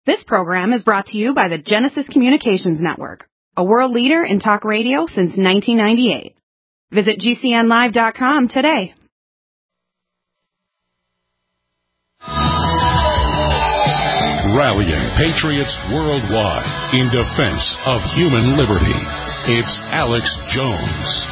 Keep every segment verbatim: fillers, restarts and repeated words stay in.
This program is brought to you by the Genesis Communications Network, a world leader in talk radio since nineteen ninety-eight. Visit G C N live dot com today. Rallying patriots worldwide in defense of human liberty. It's Alex Jones.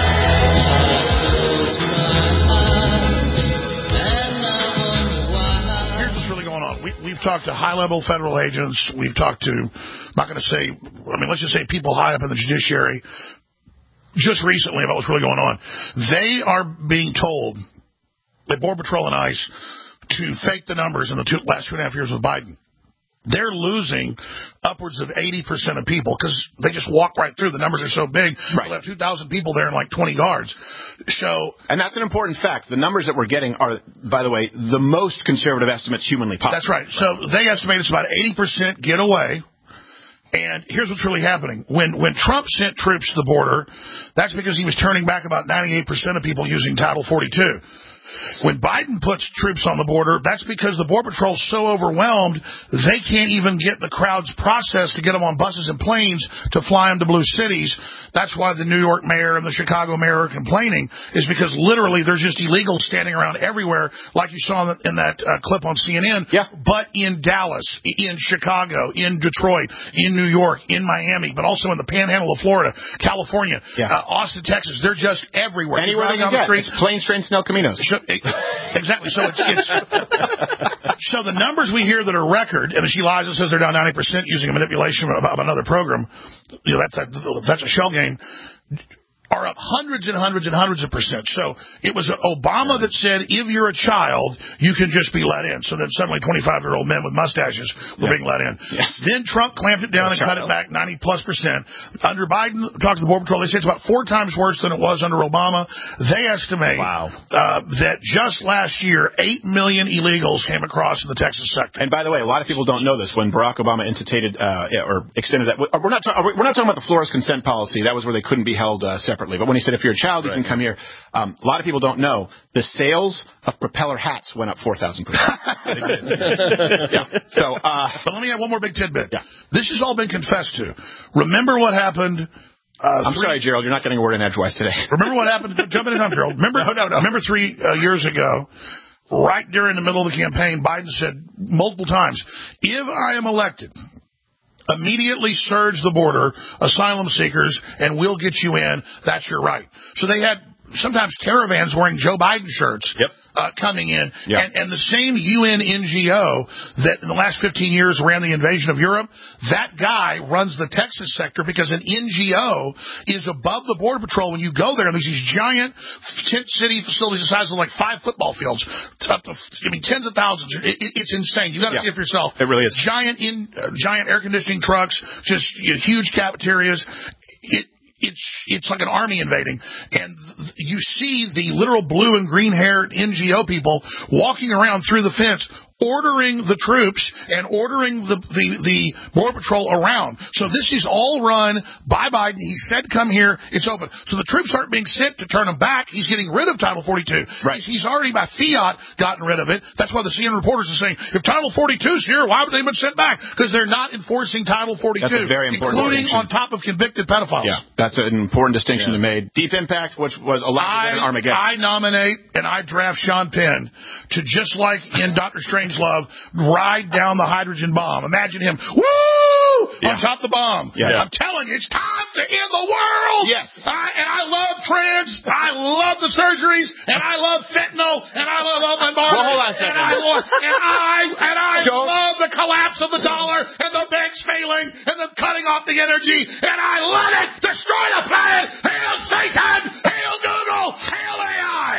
We, we've talked to high-level federal agents. We've talked to, I'm not going to say, I mean, let's just say people high up in the judiciary just recently about what's really going on. They are being told by Border Patrol and ICE to fake the numbers in the two, last two and a half years with Biden. They're losing upwards of eighty percent of people because they just walk right through. The numbers are so big. Right. They'll have two thousand people there in like twenty yards. So, and that's an important fact. The numbers that we're getting are, by the way, the most conservative estimates humanly possible. That's right. So they estimate it's about eighty percent get away. And here's what's really happening. When when Trump sent troops to the border, that's because he was turning back about ninety-eight percent of people using Title forty-two. When Biden puts troops on the border, that's because the Border Patrol's so overwhelmed, they can't even get the crowds processed to get them on buses and planes to fly them to blue cities. That's why the New York mayor and the Chicago mayor are complaining, is because literally there's just illegals standing around everywhere, like you saw in, the, in that uh, clip on C N N, yeah. But in Dallas, in Chicago, in Detroit, in New York, in Miami, but also in the panhandle of Florida, California, yeah. uh, Austin, Texas. They're just everywhere. Anywhere they can get. It's planes, trains, and El Caminos. Exactly. So it's, it's so the numbers we hear that are record, and she lies and says they're down ninety percent using a manipulation of, of another program. You know, that's a, that's a shell game. Are up hundreds and hundreds and hundreds of percent. So it was Obama that said, if you're a child, you can just be let in. So then suddenly twenty-five-year-old men with mustaches were yes. being let in. Yes. Then Trump clamped it down and cut it back ninety plus percent. Under Biden, talked to the Border Patrol, they say it's about four times worse than it was under Obama. They estimate wow. uh, that just last year, eight million illegals came across in the Texas sector. And by the way, a lot of people don't know this. When Barack Obama instituted uh, or extended that, we're not, ta- we're not talking about the Flores consent policy. That was where they couldn't be held uh, separately. But when he said, if you're a child, right. you can come here. Um, a lot of people don't know the sales of propeller hats went up four thousand percent. yeah. So, uh, but let me add one more big tidbit. Yeah. This has all been confessed to. Remember what happened? Uh, I'm three, sorry, Gerald. You're not getting a word in edgewise today. Remember what happened? Jump in and Gerald. Remember, no, no, no. Remember three uh, years ago, right during the middle of the campaign, Biden said multiple times, if I am elected, immediately surge the border, asylum seekers, and we'll get you in. That's your right. So they had sometimes caravans wearing Joe Biden shirts. Yep. Uh, coming in, yep. and, and the same U N N G O that in the last fifteen years ran the invasion of Europe, that guy runs the Texas sector because an N G O is above the Border Patrol. When you go there, and there's these giant tent city facilities the size of like five football fields, up to, I mean, tens of thousands. It, it, it's insane. You got to yeah. see it for yourself. It really is. Giant in uh, giant air conditioning trucks, just you know, huge cafeterias. It It's it's like an army invading, and you see the literal blue and green haired N G O people walking around through the fence, ordering the troops and ordering the, the, the Border Patrol around. So this is all run by Biden. He said, come here, it's open. So the troops aren't being sent to turn them back. He's getting rid of Title forty-two. Right. He's, he's already by fiat gotten rid of it. That's why the C N N reporters are saying, if Title forty-two is here, why would they have been sent back? Because they're not enforcing Title forty-two. That's a very important including on top of convicted pedophiles. Yeah, that's an important distinction yeah. to make. Deep Impact, which was a lot I, in Armageddon. I nominate and I draft Sean Penn to, just like in Doctor Strangelove, ride down the hydrogen bomb. Imagine him, woo, yeah. on top of the bomb. Yeah. I'm telling you, it's time to end the world. Yes. I, and I love trans. I love the surgeries, and I love fentanyl, and I love Open Bar. Well, hold on a second. And I, and I, and I Don't. love the collapse of the dollar, and the banks failing, and them cutting off the energy, and I love it. Destroy the planet. Hail Satan. Hail Google. Hail A I.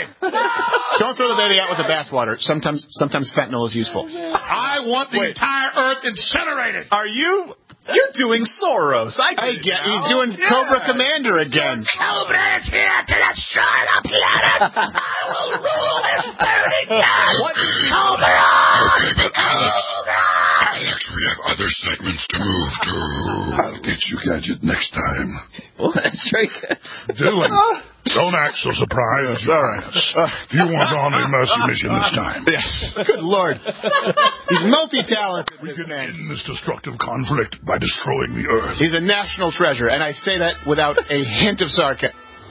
Don't throw the baby out with the bathwater. Sometimes, sometimes fentanyl is useful. I want the Wait. entire Earth incinerated. Are you? You're doing Soros. I, I get. He's doing yeah. Cobra Commander again. Cobra is here to destroy the planet. I will rule this burning earth. What? Cobra. Alex, Alex, we have other segments to move to. I'll get you, Gadget, next time. Well, that's right. Doing. Don't act so surprised. Yes, all right. Uh, you weren't on a mercy mission this time. Yes. Good Lord. He's multi-talented, we this can man. end this destructive conflict by destroying the Earth. He's a national treasure, and I say that without a hint of sarcasm.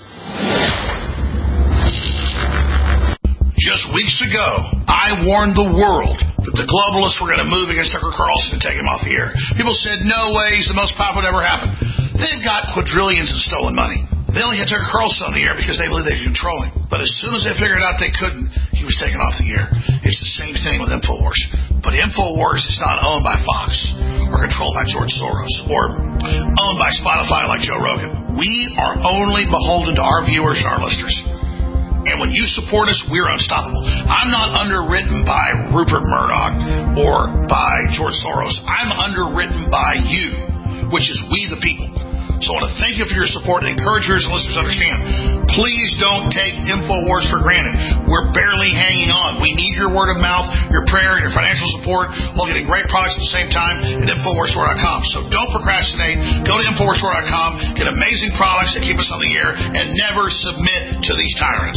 Just weeks ago, I warned the world that the globalists were going to move against Tucker Carlson and take him off the air. People said, no way, he's the most popular that ever happened. They've got quadrillions in stolen money. They only had Tucker Carlson on the air because they believed they could control him. But as soon as they figured out they couldn't, he was taken off the air. It's the same thing with InfoWars. But InfoWars is not owned by Fox or controlled by George Soros or owned by Spotify like Joe Rogan. We are only beholden to our viewers and our listeners. And when you support us, we're unstoppable. I'm not underwritten by Rupert Murdoch or by George Soros. I'm underwritten by you, which is we the people. So I want to thank you for your support and encourage viewers and listeners to understand. Please don't take InfoWars for granted. We're barely hanging on. We need your word of mouth, your prayer, your financial support, while getting great products at the same time at InfoWars Store dot com. So don't procrastinate. Go to InfoWars Store dot com, get amazing products that keep us on the air, and never submit to these tyrants.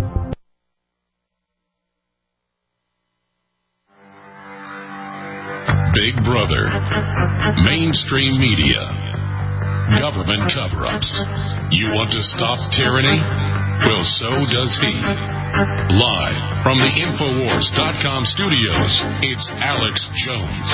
Big Brother, mainstream media, government cover-ups. You want to stop tyranny? Well, so does he. Live from the InfoWars dot com studios, it's Alex Jones.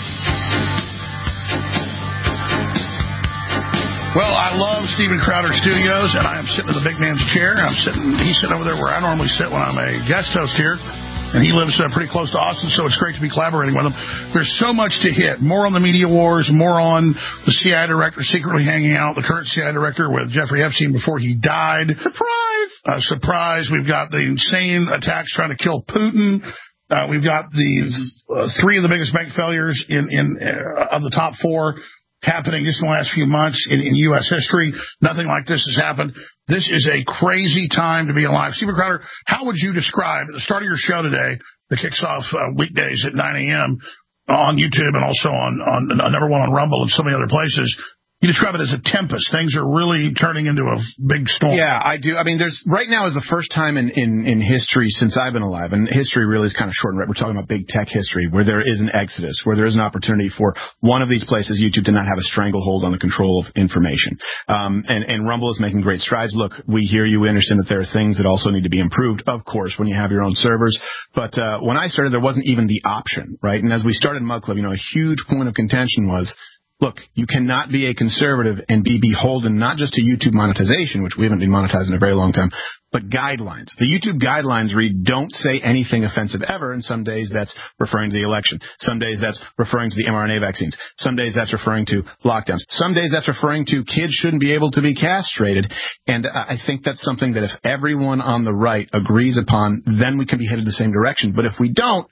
Well, I love Steven Crowder Studios, and I am sitting in the big man's chair. I'm sitting, he's sitting over there where I normally sit when I'm a guest host here. And he lives uh, pretty close to Austin, so it's great to be collaborating with him. There's so much to hit. More on the media wars, more on the C I A director secretly hanging out, the current C I A director with Jeffrey Epstein before he died. Surprise! Uh, surprise. We've got the insane attacks trying to kill Putin. Uh, we've got the uh, three of the biggest bank failures in, in uh, of the top four happening just in the last few months in, in U S history. Nothing like this has happened. This is a crazy time to be alive. Steven Crowder, how would you describe at the start of your show today, that kicks off uh, weekdays at nine a.m. on YouTube and also on, on uh, number one on Rumble and so many other places, you describe it as a tempest. Things are really turning into a big storm. Yeah, I do. I mean, there's right now is the first time in, in, in history since I've been alive, and history really is kind of short and right. We're talking about big tech history, where there is an exodus, where there is an opportunity for one of these places, YouTube, to not have a stranglehold on the control of information. Um, and, and Rumble is making great strides. Look, we hear you. We understand that there are things that also need to be improved, of course, when you have your own servers. But uh, when I started, there wasn't even the option, right? And as we started Mug Club, you know, a huge point of contention was, look, you cannot be a conservative and be beholden not just to YouTube monetization, which we haven't been monetized in a very long time, but guidelines. The YouTube guidelines read, don't say anything offensive ever, and some days that's referring to the election. Some days that's referring to the mRNA vaccines. Some days that's referring to lockdowns. Some days that's referring to kids shouldn't be able to be castrated. And I think that's something that if everyone on the right agrees upon, then we can be headed the same direction. But if we don't,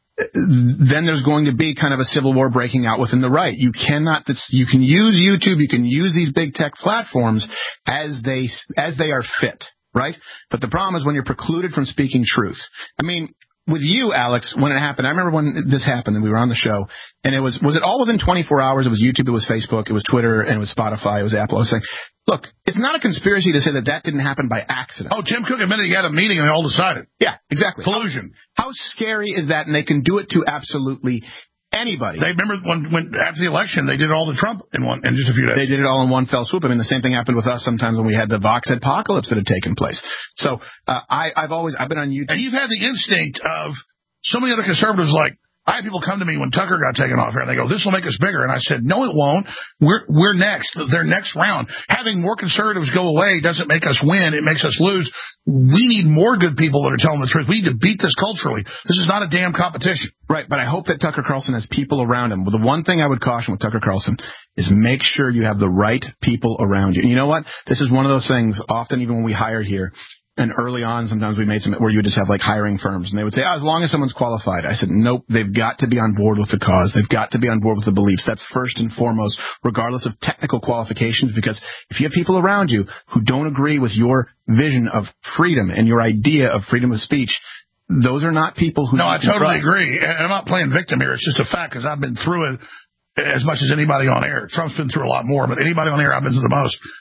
then there's going to be kind of a civil war breaking out within the right. You cannot, you can use YouTube, you can use these big tech platforms as they, as they are fit, right? But the problem is when you're precluded from speaking truth. I mean, with you, Alex, when it happened, I remember when this happened and we were on the show, and it was, was it all within twenty-four hours? It was YouTube, it was Facebook, it was Twitter, and it was Spotify, it was Apple. I was saying, look, it's not a conspiracy to say that that didn't happen by accident. Oh, Tim Cook admitted he had a meeting and they all decided. Yeah, exactly. Collusion. How, how scary is that? And they can do it to absolutely anybody. They remember when, when after the election, they did it all to Trump in one in just a few days. They did it all in one fell swoop. I mean, the same thing happened with us sometimes when we had the Vox apocalypse that had taken place. So uh, I, I've always I've been on YouTube. And you've had the instinct of so many other conservatives like, I had people come to me when Tucker got taken off here, and they go, this will make us bigger. And I said, no, it won't. We're we're next. Their next round. Having more conservatives go away doesn't make us win. It makes us lose. We need more good people that are telling the truth. We need to beat this culturally. This is not a damn competition. Right, but I hope that Tucker Carlson has people around him. Well, the one thing I would caution with Tucker Carlson is make sure you have the right people around you. And you know what? This is one of those things, often even when we hire here, and early on, sometimes we made some where you would just have like hiring firms, and they would say, oh, as long as someone's qualified. I said, nope, they've got to be on board with the cause. They've got to be on board with the beliefs. That's first and foremost, regardless of technical qualifications, because if you have people around you who don't agree with your vision of freedom and your idea of freedom of speech, those are not people who... No, I totally agree. And I'm not playing victim here. It's just a fact, because I've been through it as much as anybody on air. Trump's been through a lot more, but anybody on air I've been through the most.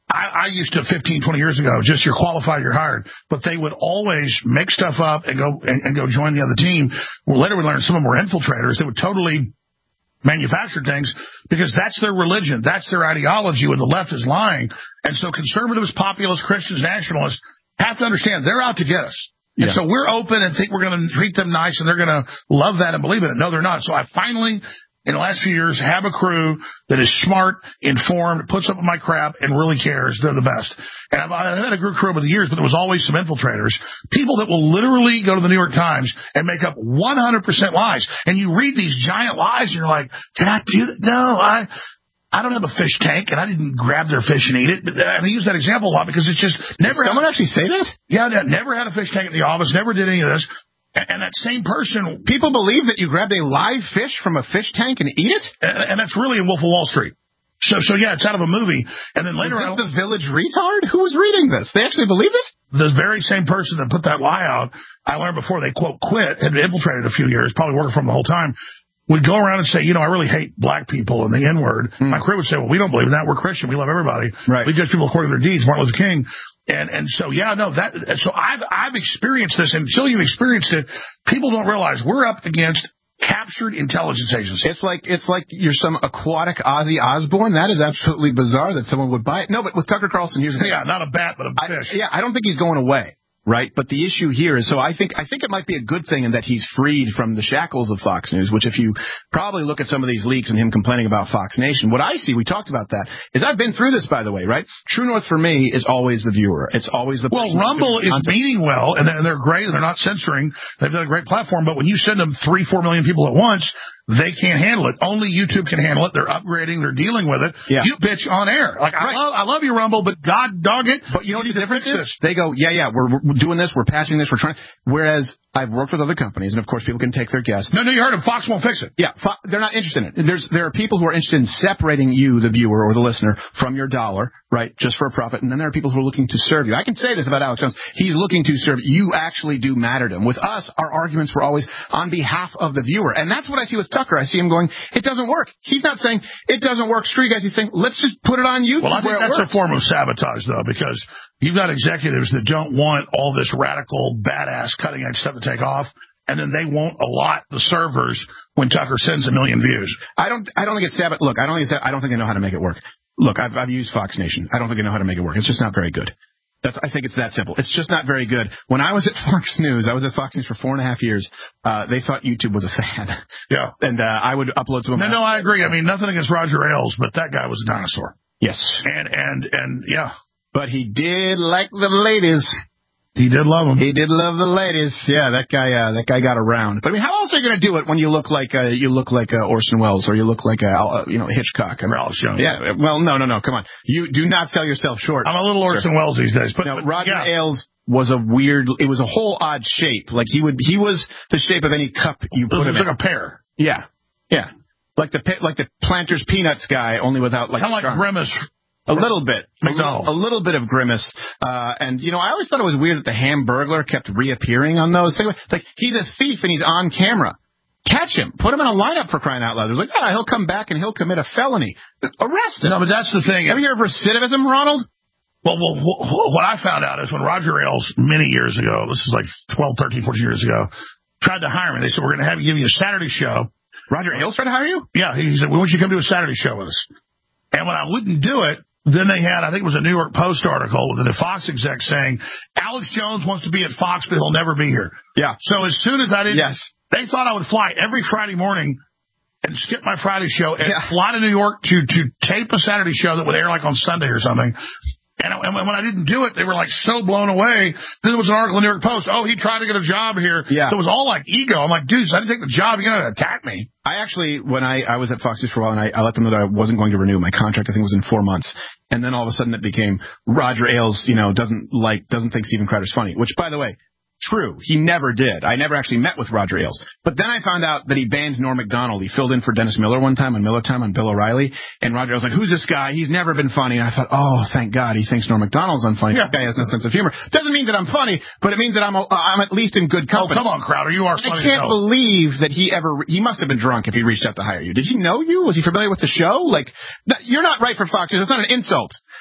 I, I used to fifteen, twenty years ago, just you're qualified, you're hired. But they would always make stuff up and go and, and go join the other team. Well, later we learned some of them were infiltrators. They would totally manufacture things because that's their religion. That's their ideology when the left is lying. And so conservatives, populists, Christians, nationalists have to understand they're out to get us. And yeah. so we're open and think we're going to treat them nice and they're going to love that and believe in it. No, they're not. So I finally, in the last few years, have a crew that is smart, informed, puts up with my crap, and really cares. They're the best. And I've, I've had a good crew over the years, but there was always some infiltrators, people that will literally go to the New York Times and make up one hundred percent lies. And you read these giant lies, and you're like, did I do that? No, I... I don't have a fish tank, and I didn't grab their fish and eat it. But I use that example a lot because it's just never. Did someone had, actually say that? Yeah, never had a fish tank at the office. Never did any of this. And that same person, people believe that you grabbed a live fish from a fish tank and eat it, and, and that's really in Wolf of Wall Street. So, so yeah, it's out of a movie. And then later on, the Village Retard, who was reading this? They actually believe it. The very same person that put that lie out, I learned before they quote quit, had infiltrated a few years, probably working for them the whole time. Would go around and say, you know, I really hate black people and the N-word. Mm. My crew would say, well, we don't believe in that. We're Christian. We love everybody. Right. We judge people according to their deeds. Martin Luther King. And and so, yeah, no, that. So I've I've experienced this. And until you've experienced it, people don't realize we're up against captured intelligence agencies. It's like it's like you're some aquatic Ozzy Osbourne. That is absolutely bizarre that someone would buy it. No, but with Tucker Carlson, here's the thing. Yeah, not a bat, but a fish. I, yeah, I don't think he's going away. Right, but the issue here is, so I think I think it might be a good thing in that he's freed from the shackles of Fox News, which if you probably look at some of these leaks and him complaining about Fox Nation, what I see, we talked about that, is I've been through this, by the way, right? True North for me is always the viewer. It's always the Well, Rumble is meeting well, and they're great, and they're not censoring. They've done a great platform, but when you send them three, four million people at once, they can't handle it. Only YouTube can handle it. They're upgrading. They're dealing with it. Yeah. You bitch on air. Like, right. I love I love you, Rumble, but God dog it. But you know what the difference is? They go, yeah, yeah, we're, we're doing this. We're patching this. We're trying. Whereas I've worked with other companies, and, of course, people can take their guess. No, no, you heard them. Fox won't fix it. Yeah, Fo- they're not interested in it. There's, there are people who are interested in separating you, the viewer or the listener, from your dollar, right, just for a profit. And then there are people who are looking to serve you. I can say this about Alex Jones. He's looking to serve you. You actually do matter to him. With us, our arguments were always on behalf of the viewer. And that's what I see with Tucker. I see him going, it doesn't work. He's not saying, it doesn't work, screw you guys. He's saying, let's just put it on YouTube. Well, I think where that's it works. a form of sabotage, though, because you've got executives that don't want all this radical, badass, cutting-edge stuff to take off, and then they won't allot the servers when Tucker sends a million views. I don't I don't think it's sabotage. Look, I don't think it's, I don't think they know how to make it work. Look, I've, I've used Fox Nation. I don't think I know how to make it work. It's just not very good. That's, I think it's that simple. It's just not very good. When I was at Fox News, I was at Fox News for four and a half years. Uh, they thought YouTube was a fad. Yeah. And uh, I would upload to them. No, no, I agree. I mean, nothing against Roger Ailes, but that guy was a dinosaur. Yes. And, and, and, yeah. But he did like the ladies. He did love them. He did love the ladies. Yeah, that guy. Uh, that guy got around. But I mean, how else are you going to do it when you look like uh, you look like uh, Orson Welles or you look like uh, uh, you know Hitchcock? I mean, Alex Jones. Yeah. Well, no, no, no. Come on. You do not sell yourself short. I'm a little Orson Welles these days. But, no, but Roger yeah. Ailes was a weird. It was a whole odd shape. Like he would. He was the shape of any cup you put him in. It was like a pear. Yeah. Yeah. Like the like the Planters Peanuts guy, only without like. Kind of like Grimace. A little bit. A little, a little bit of Grimace. Uh, and, you know, I always thought it was weird that the Hamburglar kept reappearing on those things. It's like, he's a thief and he's on camera. Catch him. Put him in a lineup for crying out loud. It was like, ah, he'll come back and he'll commit a felony. Arrest him. No, but that's the thing. Ever hear of recidivism, Ronald? Well, well, what I found out is when Roger Ailes, many years ago, this is like twelve, thirteen, fourteen years ago, tried to hire me. They said, we're going to have you give you a Saturday show. Roger Ailes tried to hire you? Yeah. He said, well, why don't you come do a Saturday show with us? And when I wouldn't do it, then they had, I think it was a New York Post article with a Fox exec saying, Alex Jones wants to be at Fox, but he'll never be here. Yeah. So as soon as I didn't, yes. they thought I would fly every Friday morning and skip my Friday show and yeah. fly to New York to, to tape a Saturday show that would air like on Sunday or something. And, and when I didn't do it, they were like so blown away. Then there was an article in the New York Post. Oh, he tried to get a job here. Yeah. So it was all like ego. I'm like, dude, I didn't take the job. You're going to attack me. I actually, when I, I was at Fox News for a while, and I, I let them know that I wasn't going to renew my contract. I think it was in four months. And then all of a sudden it became Roger Ailes, you know, doesn't like, doesn't think Steven Crowder's funny, which, by the way, true. He never did. I never actually met with Roger Ailes. But then I found out that he banned Norm Macdonald. He filled in for Dennis Miller one time on Miller Time on Bill O'Reilly. And Roger Ailes was like, who's this guy? He's never been funny. And I thought, oh, thank God he thinks Norm Macdonald's unfunny. Yeah. That guy has no sense of humor. Doesn't mean that I'm funny, but it means that I'm uh, I'm at least in good company. Oh, come on, Crowder. You are funny. I can't believe that he ever, he must have been drunk if he reached out to hire you. Did he know you? Was he familiar with the show? Like, that, you're not right for Fox News. That's not an insult. That,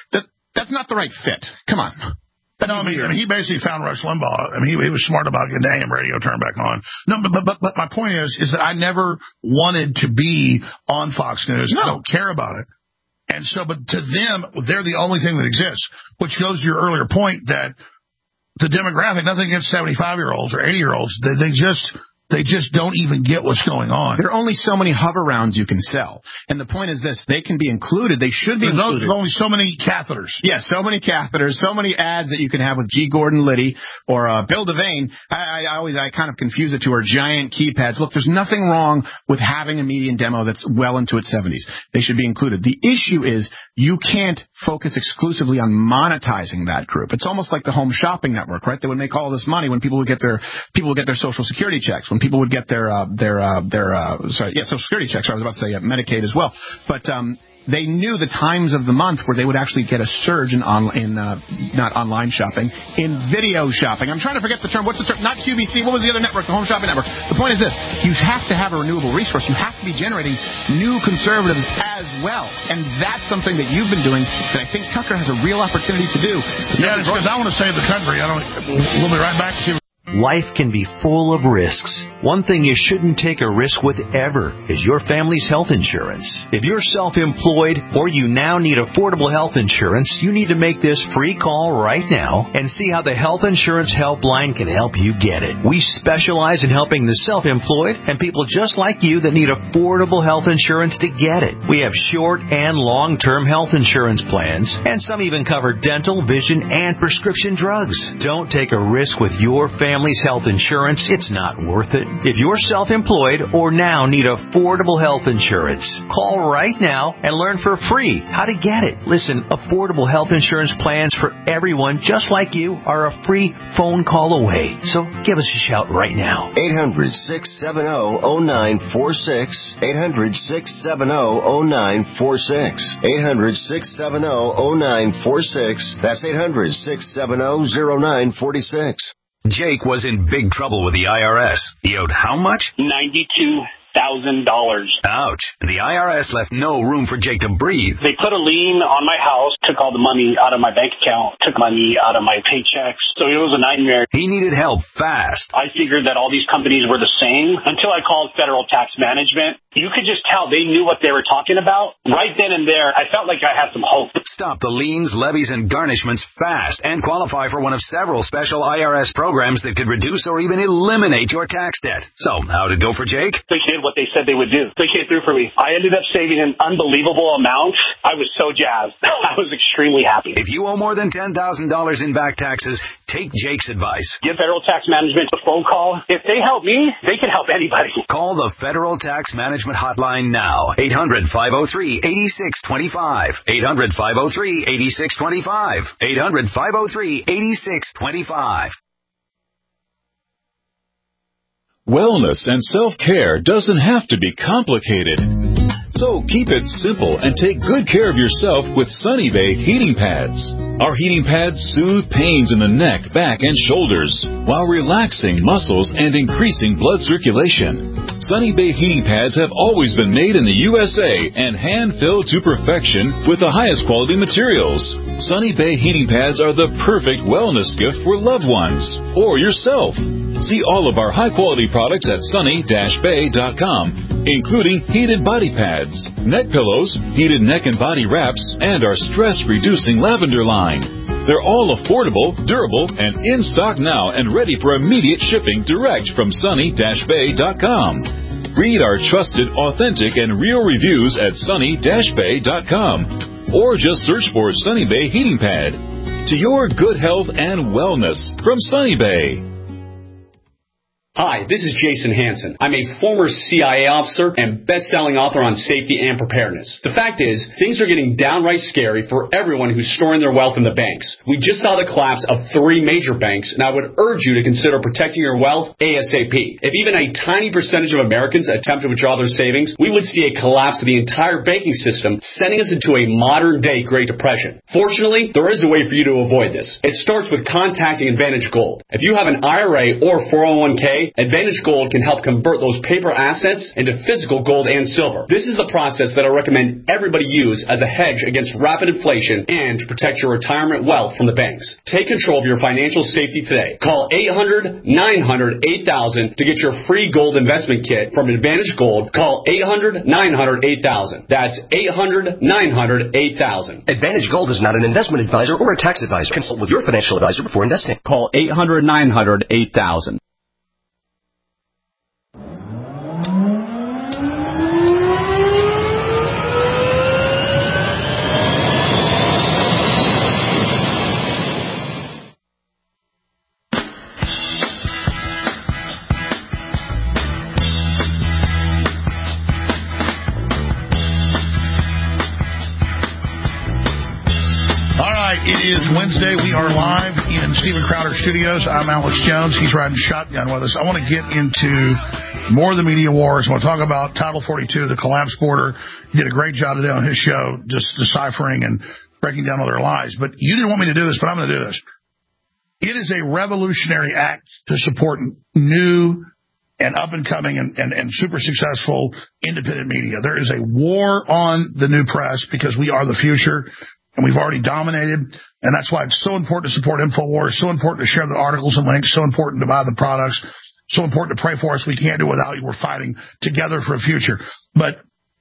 That's not the right fit. Come on. No, I mean, I mean, he basically found Rush Limbaugh. I mean, he, he was smart about getting the A M radio turned back on. No, but, but but my point is, is that I never wanted to be on Fox News. No. I don't care about it. And so, but to them, they're the only thing that exists, which goes to your earlier point that the demographic, nothing against seventy-five-year-olds or eighty-year-olds, they, they just... They just don't even get what's going on. There are only so many hover rounds you can sell. And the point is this, they can be included. They should be There's included. There's only so many catheters. Yes, yeah, so many catheters, so many ads that you can have with G. Gordon Liddy or uh, Bill Devane. I, I always, I kind of confuse it to our giant keypads. Look, there's nothing wrong with having a median demo that's well into its seventies. They should be included. The issue is you can't focus exclusively on monetizing that group. It's almost like the home shopping network, right? They would make all this money when people would get their, people would get their Social Security checks, when people would get their, uh, their, uh, their, uh, sorry, yeah, Social Security checks. I was about to say uh, Medicaid as well. But, um, they knew the times of the month where they would actually get a surge in, on, in uh, not online shopping, in video shopping. I'm trying to forget the term. What's the term? Not Q V C. What was the other network? The Home Shopping Network. The point is this. You have to have a renewable resource. You have to be generating new conservatives as well. And that's something that you've been doing that I think Tucker has a real opportunity to do. Yeah, because I want to save the country. I don't. We'll be right back to Life can be full of risks. One thing you shouldn't take a risk with ever is your family's health insurance. If you're self-employed or you now need affordable health insurance, you need to make this free call right now and see how the Health Insurance Helpline can help you get it. We specialize in helping the self-employed and people just like you that need affordable health insurance to get it. We have short and long-term health insurance plans, and some even cover dental, vision, and prescription drugs. Don't take a risk with your family. Family's health insurance, it's not worth it. If you're self-employed or now need affordable health insurance, call right now and learn for free how to get it. Listen, affordable health insurance plans for everyone just like you are a free phone call away. So give us a shout right now. eight hundred, six seven zero, zero nine four six. eight hundred, six seven zero, zero nine four six. eight hundred, six seven zero, zero nine four six. That's eight hundred, six seven zero, zero nine four six. Jake was in big trouble with the I R S. He owed how much? ninety-two thousand dollars. Ouch. The I R S left no room for Jake to breathe. They put a lien on my house, took all the money out of my bank account, took money out of my paychecks. So it was a nightmare. He needed help fast. I figured that all these companies were the same until I called Federal Tax Management. You could just tell they knew what they were talking about. Right then and there, I felt like I had some hope. Stop the liens, levies, and garnishments fast and qualify for one of several special I R S programs that could reduce or even eliminate your tax debt. So, how'd it go for Jake? They did what they said they would do. They came through for me. I ended up saving an unbelievable amount. I was so jazzed. I was extremely happy. If you owe more than ten thousand dollars in back taxes, take Jake's advice. Give Federal Tax Management a phone call. If they help me, they can help anybody. Call the Federal Tax Management Hotline now. eight hundred, five oh three, eight six two five. eight hundred, five oh three, eight six two five. eight hundred, five oh three, eight six two five. Wellness and self-care doesn't have to be complicated. So keep it simple and take good care of yourself with Sunny Bay heating pads. Our heating pads soothe pains in the neck, back, and shoulders while relaxing muscles and increasing blood circulation. Sunny Bay heating pads have always been made in the U S A and hand-filled to perfection with the highest quality materials. Sunny Bay heating pads are the perfect wellness gift for loved ones or yourself. See all of our high-quality products at sunny dash bay dot com, including heated body pads, neck pillows, heated neck and body wraps, and our stress-reducing lavender line. They're all affordable, durable, and in stock now and ready for immediate shipping direct from sunny dash bay dot com. Read our trusted, authentic, and real reviews at sunny dash bay dot com or just search for Sunny Bay Heating Pad. To your good health and wellness from Sunny Bay. Hi, this is Jason Hansen. I'm a former C I A officer and best-selling author on safety and preparedness. The fact is, things are getting downright scary for everyone who's storing their wealth in the banks. We just saw the collapse of three major banks, and I would urge you to consider protecting your wealth ASAP. If even a tiny percentage of Americans attempt to withdraw their savings, we would see a collapse of the entire banking system, sending us into a modern-day Great Depression. Fortunately, there is a way for you to avoid this. It starts with contacting Advantage Gold. If you have an I R A or four oh one k, today, Advantage Gold can help convert those paper assets into physical gold and silver. This is the process that I recommend everybody use as a hedge against rapid inflation and to protect your retirement wealth from the banks. Take control of your financial safety today. Call eight hundred, nine hundred, eight thousand to get your free gold investment kit from Advantage Gold. Call eight hundred, nine hundred, eight thousand. That's eight hundred, nine hundred, eight thousand. Advantage Gold is not an investment advisor or a tax advisor. Consult with your financial advisor before investing. Call eight hundred, nine hundred, eight thousand. It is Wednesday. We are live in Stephen Crowder Studios. I'm Alex Jones. He's riding shotgun with us. I want to get into more of the media wars. I want to talk about Title forty-two, the collapsed border. He did a great job today on his show, just deciphering and breaking down all their lies. But you didn't want me to do this, but I'm going to do this. It is a revolutionary act to support new and up-and-coming and, and, and super successful independent media. There is a war on the new press because we are the future. And we've already dominated, and that's why it's so important to support InfoWars, so important to share the articles and links, so important to buy the products, so important to pray for us. We can't do it without you. We're fighting together for a future. But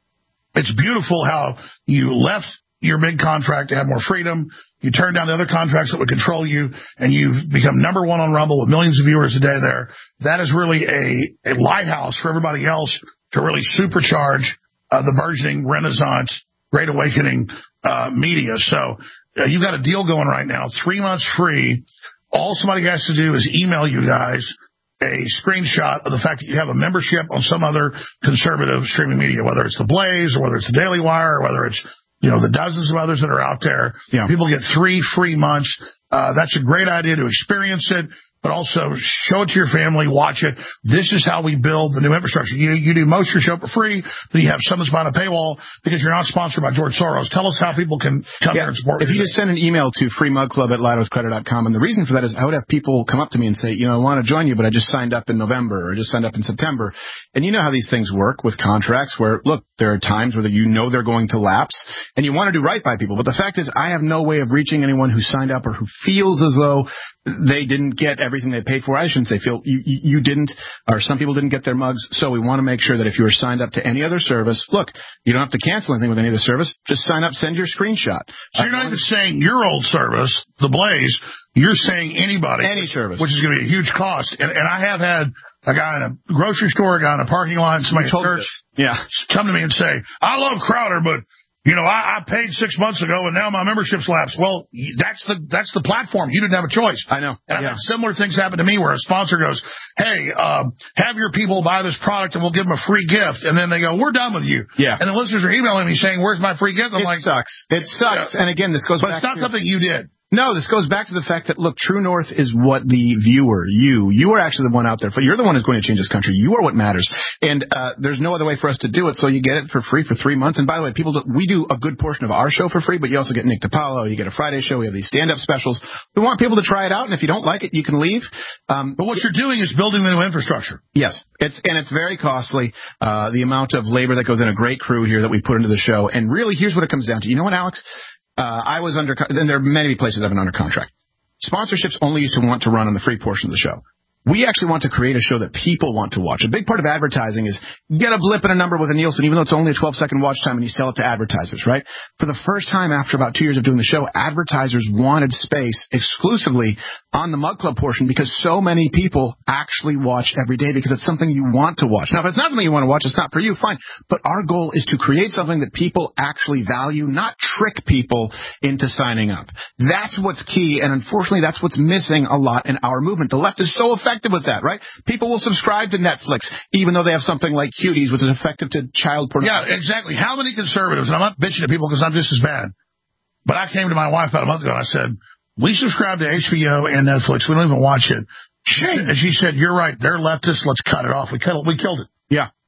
it's beautiful how you left your big contract to have more freedom. You turned down the other contracts that would control you, and you've become number one on Rumble with millions of viewers a day there. That is really a, a lighthouse for everybody else to really supercharge uh, the burgeoning Renaissance, Great Awakening Uh, media. So uh, you've got a deal going right now, three months free. All somebody has to do is email you guys a screenshot of the fact that you have a membership on some other conservative streaming media, whether it's the Blaze or whether it's the Daily Wire or whether it's, you know, the dozens of others that are out there. Yeah. People get three free months. Uh, that's a great idea to experience it, but also show it to your family, watch it. This is how we build the new infrastructure. You, you do most of your show for free, then you have some that's behind a paywall because you're not sponsored by George Soros. Tell us how people can come yeah, there and support If you just send an email to freemugclub at louderwithcrowder dot com, and the reason for that is I would have people come up to me and say, you know, I want to join you, but I just signed up in November or just signed up in September. And you know how these things work with contracts where, look, there are times where you know they're going to lapse, and you want to do right by people. But the fact is I have no way of reaching anyone who signed up or who feels as though they didn't get everything they paid for. I shouldn't say feel you, you didn't, or some people didn't get their mugs. So we want to make sure that if you are signed up to any other service, look, you don't have to cancel anything with any other service. Just sign up, send your screenshot. So you're not even saying your old service, the Blaze. You're saying anybody, any service, which is going to be a huge cost. And, and I have had a guy in a grocery store, a guy in a parking lot, somebody at church, yeah, come to me and say, "I love Crowder, but." You know, I, I paid six months ago, and now my membership's lapsed. Well, that's the that's the platform. You didn't have a choice. I know. And I've yeah. had similar things happen to me where a sponsor goes, hey, um, have your people buy this product, and we'll give them a free gift. And then they go, we're done with you. Yeah. And the listeners are emailing me saying, where's my free gift? I'm it like, sucks. It sucks. Yeah. And again, this goes but back But it's not to... something you did. No, this goes back to the fact that, look, True North is what the viewer, you, you are actually the one out there. You're the one who's going to change this country. You are what matters. And uh there's no other way for us to do it, so you get it for free for three months. And by the way, people, do, we do a good portion of our show for free, but you also get Nick DiPaolo, you get a Friday show, we have these stand-up specials. We want people to try it out, and if you don't like it, you can leave. Um, but what you're doing is building the new infrastructure. Yes. It's and it's very costly, uh the amount of labor that goes in, a great crew here that we put into the show. And really, here's what it comes down to. You know what, Alex? Uh I was under, and there are many places I've been under contract. Sponsorships only used to want to run on the free portion of the show. We actually want to create a show that people want to watch. A big part of advertising is get a blip in a number with a Nielsen, even though it's only a twelve-second watch time, and you sell it to advertisers, right? For the first time after about two years of doing the show, advertisers wanted space exclusively on the Mug Club portion because so many people actually watch every day because it's something you want to watch. Now, if it's not something you want to watch, it's not for you, fine. But our goal is to create something that people actually value, not trick people into signing up. That's what's key, and unfortunately, that's what's missing a lot in our movement. The left is so effective with that, right? People will subscribe to Netflix, even though they have something like Cuties, which is effective to child pornography. Yeah, exactly. How many conservatives, and I'm not bitching at people because I'm just as bad, but I came to my wife about a month ago and I said, we subscribe to H B O and Netflix. We don't even watch it. Shame. And she said, you're right. They're leftists. Let's cut it off. We cut it. We killed it. Yeah.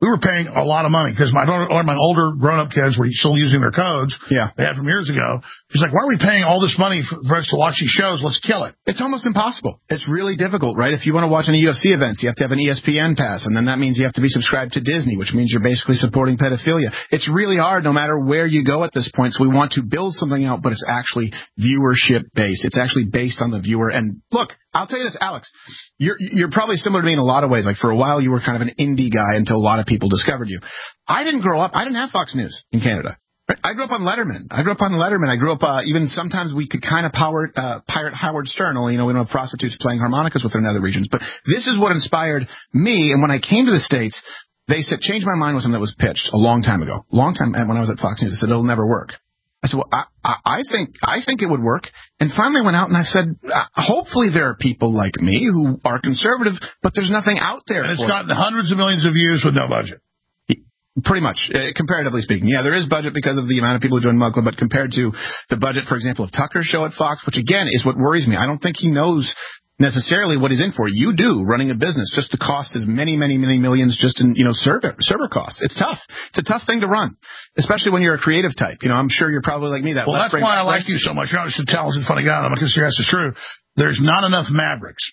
we were paying a lot of money because my or my older grown-up kids were still using their codes yeah. they had from years ago. He's like, why are we paying all this money for, for us to watch these shows? Let's kill it. It's almost impossible. It's really difficult, right? If you want to watch any U F C events, you have to have an E S P N pass, and then that means you have to be subscribed to Disney, which means you're basically supporting pedophilia. It's really hard no matter where you go at this point, so we want to build something out, but it's actually viewership-based. It's actually based on the viewer. And look, I'll tell you this, Alex, you're, you're probably similar to me in a lot of ways. Like, for a while, you were kind of an indie guy until a lot of people discovered you. I didn't grow up, I didn't have Fox News in Canada. I grew up on Letterman. I grew up on Letterman. I grew up, uh, even sometimes we could kind of power, uh, pirate Howard Stern, only, you know, we don't have prostitutes playing harmonicas with her in other regions. But this is what inspired me. And when I came to the States, they said, change my mind was something that was pitched a long time ago. Long time, when I was at Fox News, they said, it'll never work. I said, well, I, I, I think, I think it would work. And finally went out and I said, uh, hopefully there are people like me who are conservative, but there's nothing out there. And it's gotten hundreds of millions of views with no budget. Pretty much, uh, comparatively speaking. Yeah, there is budget because of the amount of people who join Mug Club, but compared to the budget, for example, of Tucker's show at Fox, which again is what worries me. I don't think he knows necessarily what he's in for. You do, running a business. Just the cost is many, many, many millions just in, you know, server server costs. It's tough. It's a tough thing to run, especially when you're a creative type. You know, I'm sure you're probably like me. That well, that's why I like you so much. You're not just a talented, funny guy. I'm because that's true. There's not enough Mavericks.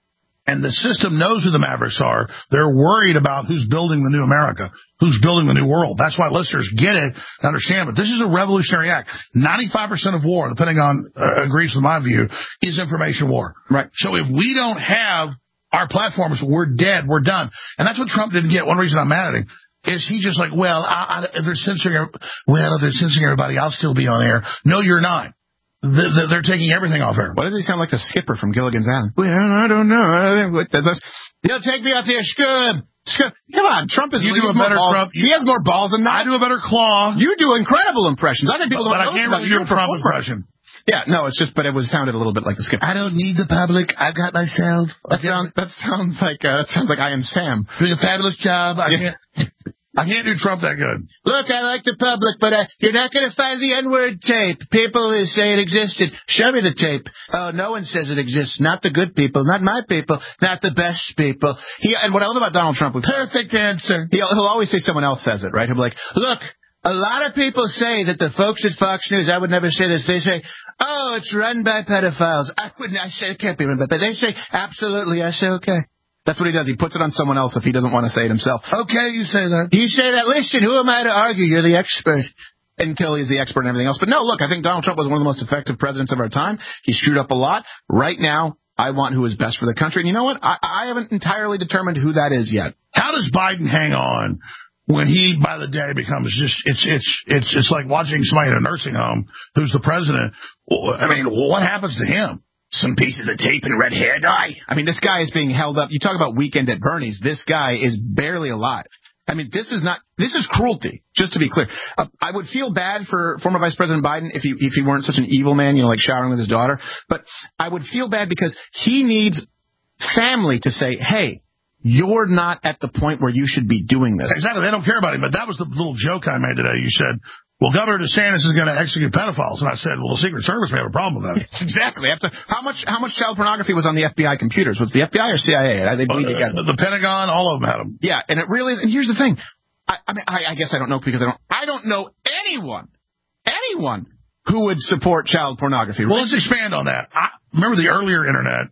And the system knows who the Mavericks are. They're worried about who's building the new America, who's building the new world. That's why listeners get it and understand. But this is a revolutionary act. ninety-five percent of war, the Pentagon uh, agrees with my view, is information war. Right. So if we don't have our platforms, we're dead. We're done. And that's what Trump didn't get. One reason I'm mad at him is he just like, well, I, I, if they're censoring, well, if they're censoring everybody, I'll still be on air. No, you're not. They're taking everything off air. Why does he sound like the skipper from Gilligan's Island? Well, I don't know. You'll take me off there, Scub. Scub. Come on, Trump is. You do a better Trump. He has more balls than that. I do a better Claw. You do incredible impressions. I think people but, don't but I can't really do a Trump impression. Yeah, no, it's just, but it was sounded a little bit like the skipper. I don't need the public. I've got myself. That sounds. That sounds like. Uh, that sounds like I am Sam. Doing a fabulous job. I can't. I can't do Trump that good. Look, I like the public, but uh, you're not going to find the N-word tape. People say it existed. Show me the tape. Oh, no one says it exists. Not the good people. Not my people. Not the best people. He And what I love about Donald Trump... Perfect answer. He'll, he'll always say someone else says it, right? He'll be like, look, a lot of people say that the folks at Fox News, I would never say this, they say, oh, it's run by pedophiles. I wouldn't, I say it can't be run by pedophiles. They say, absolutely. I say, okay. That's what he does. He puts it on someone else if he doesn't want to say it himself. Okay, you say that. You say that. Listen, who am I to argue? You're the expert. Until he's the expert and everything else. But no, look, I think Donald Trump was one of the most effective presidents of our time. He screwed up a lot. Right now, I want who is best for the country. And you know what? I, I haven't entirely determined who that is yet. How does Biden hang on when he, by the day, becomes just, it's, it's, it's, it's like watching somebody in a nursing home who's the president. I mean, what happens to him? Some pieces of tape and red hair dye. I mean, this guy is being held up. You talk about Weekend at Bernie's. This guy is barely alive. I mean, this is not, this is cruelty, just to be clear. Uh, I would feel bad for former Vice President Biden if he, if he weren't such an evil man, you know, like showering with his daughter. But I would feel bad because he needs family to say, hey, you're not at the point where you should be doing this. Exactly. They don't care about him. But that was the little joke I made today. You said, well, Governor DeSantis is going to execute pedophiles. And I said, well, the Secret Service may have a problem with that. Exactly. After, how much how much child pornography was on the F B I computers? Was it the F B I or C I A? They bleed uh, together. The Pentagon, all of them had them. Yeah, and it really is. And here's the thing. I, I mean, I, I guess I don't know because I don't, I don't know anyone, anyone who would support child pornography. Well, let's expand on that. I remember the earlier Internet.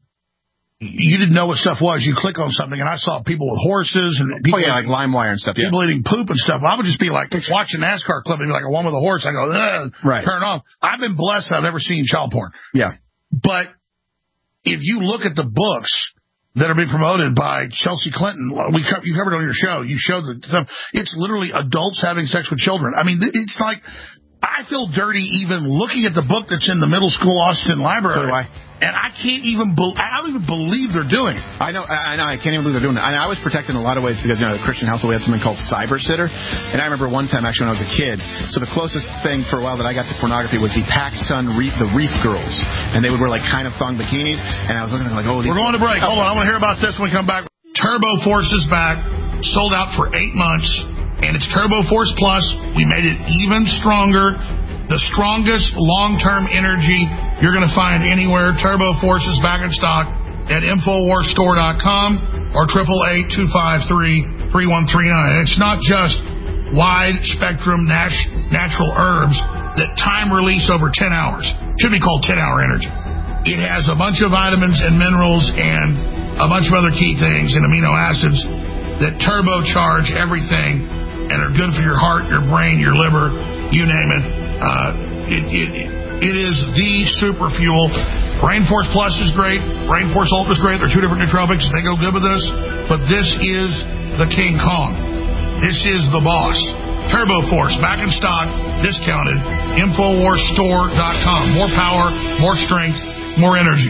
You didn't know what stuff was. You click on something, and I saw people with horses and people oh, yeah, eating, like LimeWire and stuff. People yeah. eating poop and stuff. I would just be like watching NASCAR clip and be like a one with a horse. I go, ugh, right. turn it off. I've been blessed. I've never seen child porn. Yeah, but if you look at the books that are being promoted by Chelsea Clinton, we you covered it on your show. You showed the stuff. It's literally adults having sex with children. I mean, it's like I feel dirty even looking at the book that's in the middle school Austin library. So do I. And I can't even, be- I don't even believe they're doing it. I know, I know, I can't even believe they're doing it. And I was protected in a lot of ways because, you know, the Christian household, we had something called Cyber Sitter. And I remember one time, actually, when I was a kid, so the closest thing for a while that I got to pornography was the PacSun, Reef, the Reef Girls. And they would wear, like, kind of thong bikinis. And I was looking at them like, oh, these We're going to break. Hold on, I want to hear about this when we come back. Turbo Force is back, sold out for eight months. And it's Turbo Force Plus. We made it even stronger. The strongest long-term energy you're going to find anywhere. Turbo Force is back in stock at Infowars Store dot com or eight eight eight, two five three, three one three nine. It's not just wide-spectrum nat- natural herbs that time release over ten hours. Should be called ten-hour energy. It has a bunch of vitamins and minerals and a bunch of other key things and amino acids that turbocharge everything and are good for your heart, your brain, your liver, you name it. Uh, it, it, it is the super fuel. Rainforce Plus is great. Rainforce Ultra is great. They're two different nootropics. They go good with this. But this is the King Kong. This is the boss. Turbo Force, back in stock, discounted. Infowars Store dot com. More power, more strength, more energy.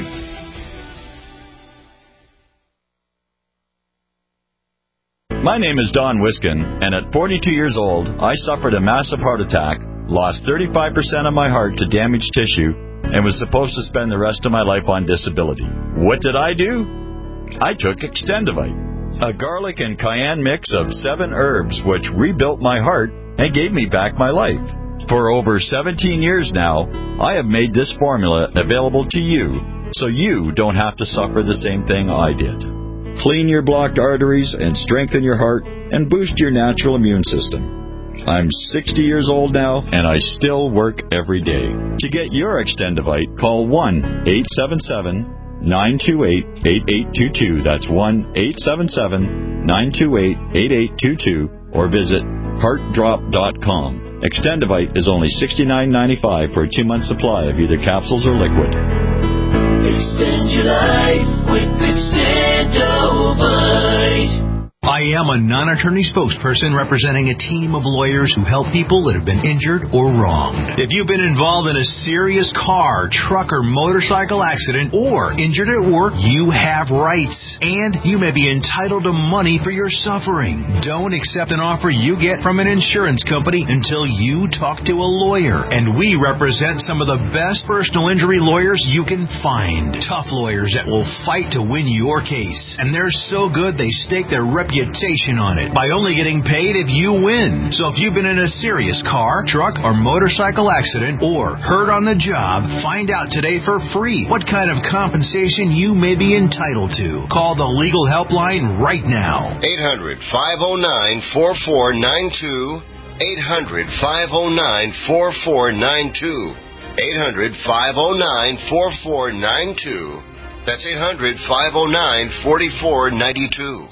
My name is Don Wiskin, and at forty-two years old, I suffered a massive heart attack, lost thirty-five percent of my heart to damaged tissue, and was supposed to spend the rest of my life on disability. What did I do? I took Extendivite, a garlic and cayenne mix of seven herbs which rebuilt my heart and gave me back my life. For over seventeen years now, I have made this formula available to you, so you don't have to suffer the same thing I did. Clean your blocked arteries and strengthen your heart and boost your natural immune system. I'm sixty years old now, and I still work every day. To get your Extendivite, call one eight seven seven, nine two eight, eight eight two two. That's one eight seven seven, nine two eight, eight eight two two, or visit heart drop dot com. Extendivite is only sixty-nine ninety-five for a two-month supply of either capsules or liquid. Extend your life with Extendivite. I am a non-attorney spokesperson representing a team of lawyers who help people that have been injured or wronged. If you've been involved in a serious car, truck, or motorcycle accident, or injured at work, you have rights, and you may be entitled to money for your suffering. Don't accept an offer you get from an insurance company until you talk to a lawyer, and we represent some of the best personal injury lawyers you can find. Tough lawyers that will fight to win your case, and they're so good they stake their reputation on it by only getting paid if you win. So if you've been in a serious car, truck, or motorcycle accident or hurt on the job, find out today for free what kind of compensation you may be entitled to. Call the legal helpline right now. eight hundred, five oh nine, four four nine two. eight hundred, five oh nine, four four nine two. eight hundred, five oh nine, four four nine two. That's eight hundred, five oh nine, four four nine two.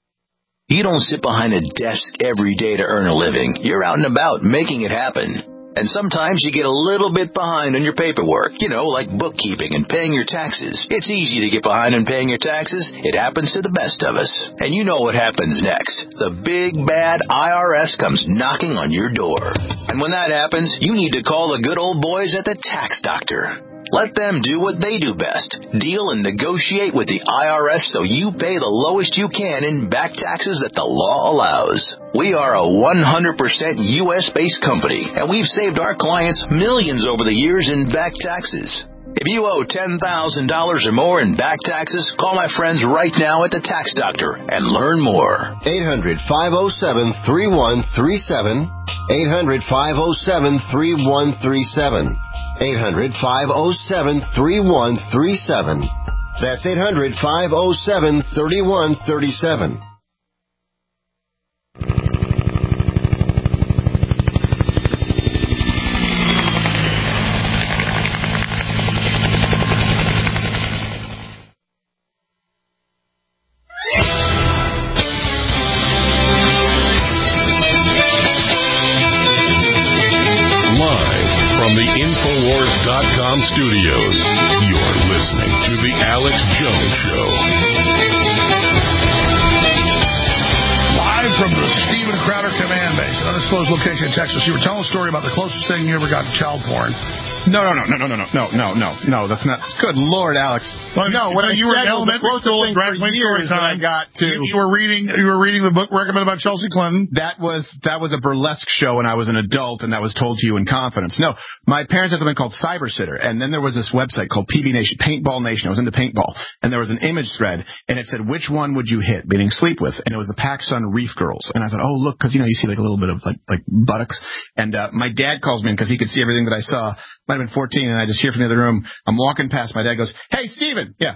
You don't sit behind a desk every day to earn a living. You're out and about making it happen. And sometimes you get a little bit behind on your paperwork, you know, like bookkeeping and paying your taxes. It's easy to get behind on paying your taxes. It happens to the best of us. And you know what happens next. The big, bad I R S comes knocking on your door. And when that happens, you need to call the good old boys at the Tax Doctor. Let them do what they do best. Deal and negotiate with the I R S so you pay the lowest you can in back taxes that the law allows. We are a one hundred percent U S-based company, and we've saved our clients millions over the years in back taxes. If you owe ten thousand dollars or more in back taxes, call my friends right now at the Tax Doctor and learn more. eight hundred, five oh seven, three one three seven. eight hundred, five oh seven, three one three seven. eight hundred, five oh seven, three one three seven. That's eight hundred, five oh seven, three one three seven. Studios. You're listening to The Alex Jones Show. Live from the Steven Crowder Command Base, an undisclosed location in Texas. You were telling a story about the closest thing you ever got to child porn. No, no, no, no, no, no, no, no, no, no, that's not. Good Lord, Alex. Well, no, when I you were in said elementary school thing for for years that I got to. You, you were reading. You were reading the book recommended by Chelsea Clinton. That was that was a burlesque show when I was an adult, and that was told to you in confidence. No, my parents had something called Cyber Sitter, and then there was this website called P B Nation, Paintball Nation. I was into paintball, and there was an image thread, and it said which one would you hit, meaning sleep with, and it was the PacSun Reef Girls, and I thought, oh look, because you know you see like a little bit of like like buttocks, and uh, my dad calls me in because he could see everything that I saw. Might have been fourteen, and I just hear from the other room. I'm walking past. My dad goes, "Hey, Steven." Yeah.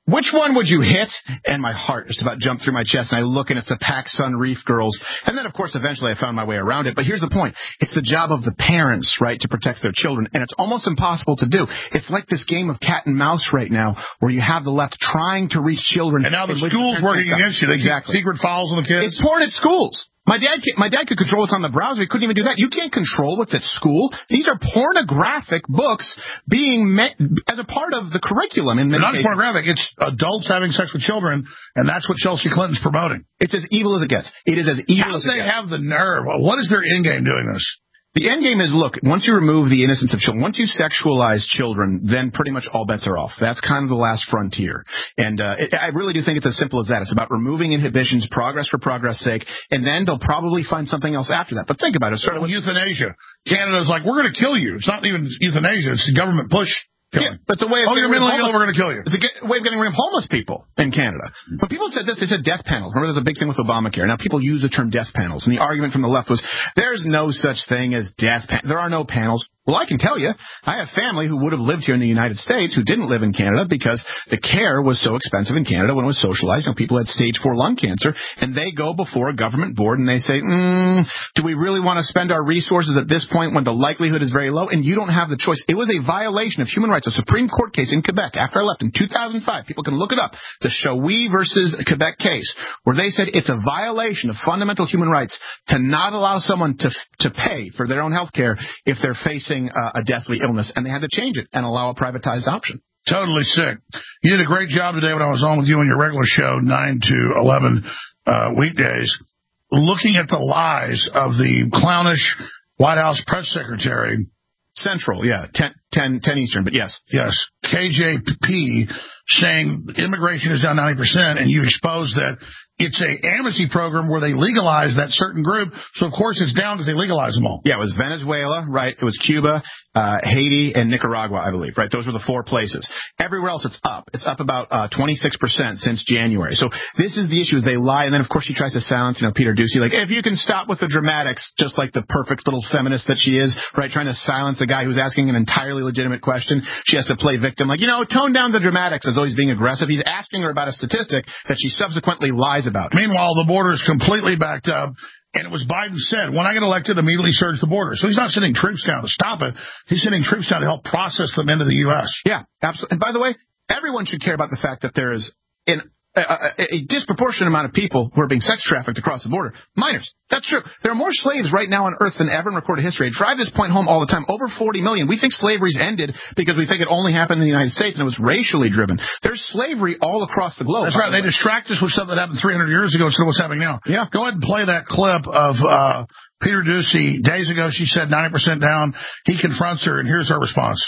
Which one would you hit? And my heart just about jumped through my chest, and I look, and it's the PacSun Reef girls. And then, of course, eventually I found my way around it. But here's the point. It's the job of the parents, right, to protect their children. And it's almost impossible to do. It's like this game of cat and mouse right now where you have the left trying to reach children. And now the school's working against you. They exactly. keep secret files on the kids. It's porn at schools. My dad, my dad could control what's on the browser. He couldn't even do that. You can't control what's at school. These are pornographic books being met as a part of the curriculum. In They're many not cases. pornographic. It's adults having sex with children, and that's what Chelsea Clinton's promoting. It's as evil as it gets. It is as evil How as do they it gets. have the nerve? What is their end game doing this? The end game is, look, once you remove the innocence of children, once you sexualize children, then pretty much all bets are off. That's kind of the last frontier. And uh, it, I really do think it's as simple as that. It's about removing inhibitions, progress for progress' sake, and then they'll probably find something else after that. But think about it. Sort of euthanasia. Canada's like, we're going to kill you. It's not even euthanasia. It's the government push. Yeah, but it's a way of oh, you're mentally ill, we're going to kill you. It's a get, way of getting rid of homeless people in Canada. When people said this, they said death panels. Remember, there's a big thing with Obamacare. Now, people use the term death panels, and the argument from the left was, there's no such thing as death panels. There are no panels. Well, I can tell you, I have family who would have lived here in the United States who didn't live in Canada because the care was so expensive in Canada when it was socialized. You know, people had stage four lung cancer, and they go before a government board and they say, mm, do we really want to spend our resources at this point when the likelihood is very low? And you don't have the choice. It was a violation of human rights, a Supreme Court case in Quebec after I left in two thousand five. People can look it up. The Shawi versus Quebec case, where they said it's a violation of fundamental human rights to not allow someone to to pay for their own health care if they're facing Uh, a deathly illness, and they had to change it and allow a privatized option. Totally sick. You did a great job today when I was on with you on your regular show, nine to eleven uh, weekdays, looking at the lies of the clownish White House press secretary. Central, yeah, ten, ten, ten Eastern, but yes. Yes, K J P saying immigration is down ninety percent, and you exposed that it's a amnesty program where they legalize that certain group, so of course it's down because they legalize them all. Yeah, it was Venezuela, right? It was Cuba, uh, Haiti, and Nicaragua, I believe, right? Those were the four places. Everywhere else it's up. It's up about uh, twenty-six percent since January. So this is the issue, is they lie, and then of course she tries to silence, you know, Peter Doocy, like, if you can stop with the dramatics, just like the perfect little feminist that she is, right, trying to silence a guy who's asking an entirely legitimate question. She has to play victim, like, you know, tone down the dramatics as though he's being aggressive. He's asking her about a statistic that she subsequently lies about. Meanwhile, the border is completely backed up. And it was Biden said, when I get elected, immediately surge the border. So he's not sending troops down to stop it. He's sending troops down to help process them into the U S. Yeah, absolutely. And by the way, everyone should care about the fact that there is an, a, a, a disproportionate amount of people who are being sex trafficked across the border. Minors. That's true. There are more slaves right now on Earth than ever in recorded history. I drive this point home all the time. Over forty million. We think slavery's ended because we think it only happened in the United States and it was racially driven. There's slavery all across the globe. That's right. They distract us with something that happened three hundred years ago instead of what's happening now. Yeah. Go ahead and play that clip of uh, Peter Doocy. Days ago, she said ninety percent down. He confronts her, and here's her response.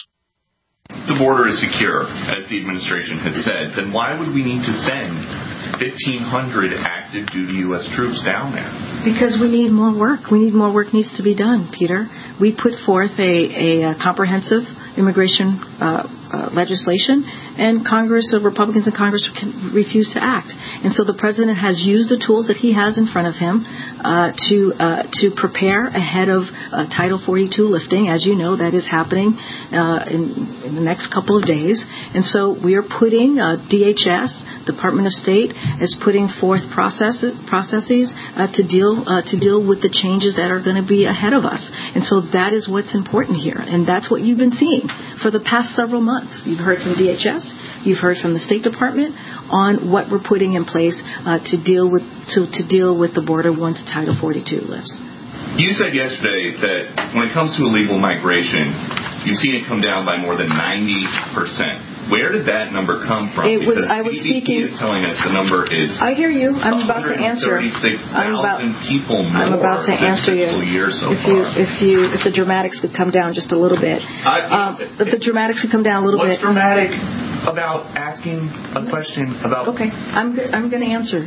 The border is secure, as the administration has said. Then why would we need to send fifteen hundred active duty U S troops down there? Because we need more work. We need more work needs to be done, Peter. We put forth a, a, a comprehensive immigration uh, uh, legislation, and Congress, uh, Republicans in Congress can refuse to act. And so the president has used the tools that he has in front of him uh, to uh, to prepare ahead of uh, Title forty-two lifting. As you know, that is happening uh, in, in the next couple of days. And so we are putting uh, D H S, Department of State, is putting forth processes processes uh, to deal uh, to deal with the changes that are going to be ahead of us. And so that is what's important here, and that's what you've been seeing for the past several months. You've heard from D H S, you've heard from the State Department on what we're putting in place uh, to deal with to, to deal with the border once Title forty-two lifts. You said yesterday that when it comes to illegal migration, you've seen it come down by more than ninety percent. Where did that number come from? It was, because I was C B P speaking. is telling us the number is. I hear you. I'm about to answer. I'm about. People more I'm about to answer you. Year so if you, far. if you, if the dramatics could come down just a little bit. I, um, if the dramatics could come down a little what's bit. What's dramatic about asking a question about? Okay, I'm I'm going to answer.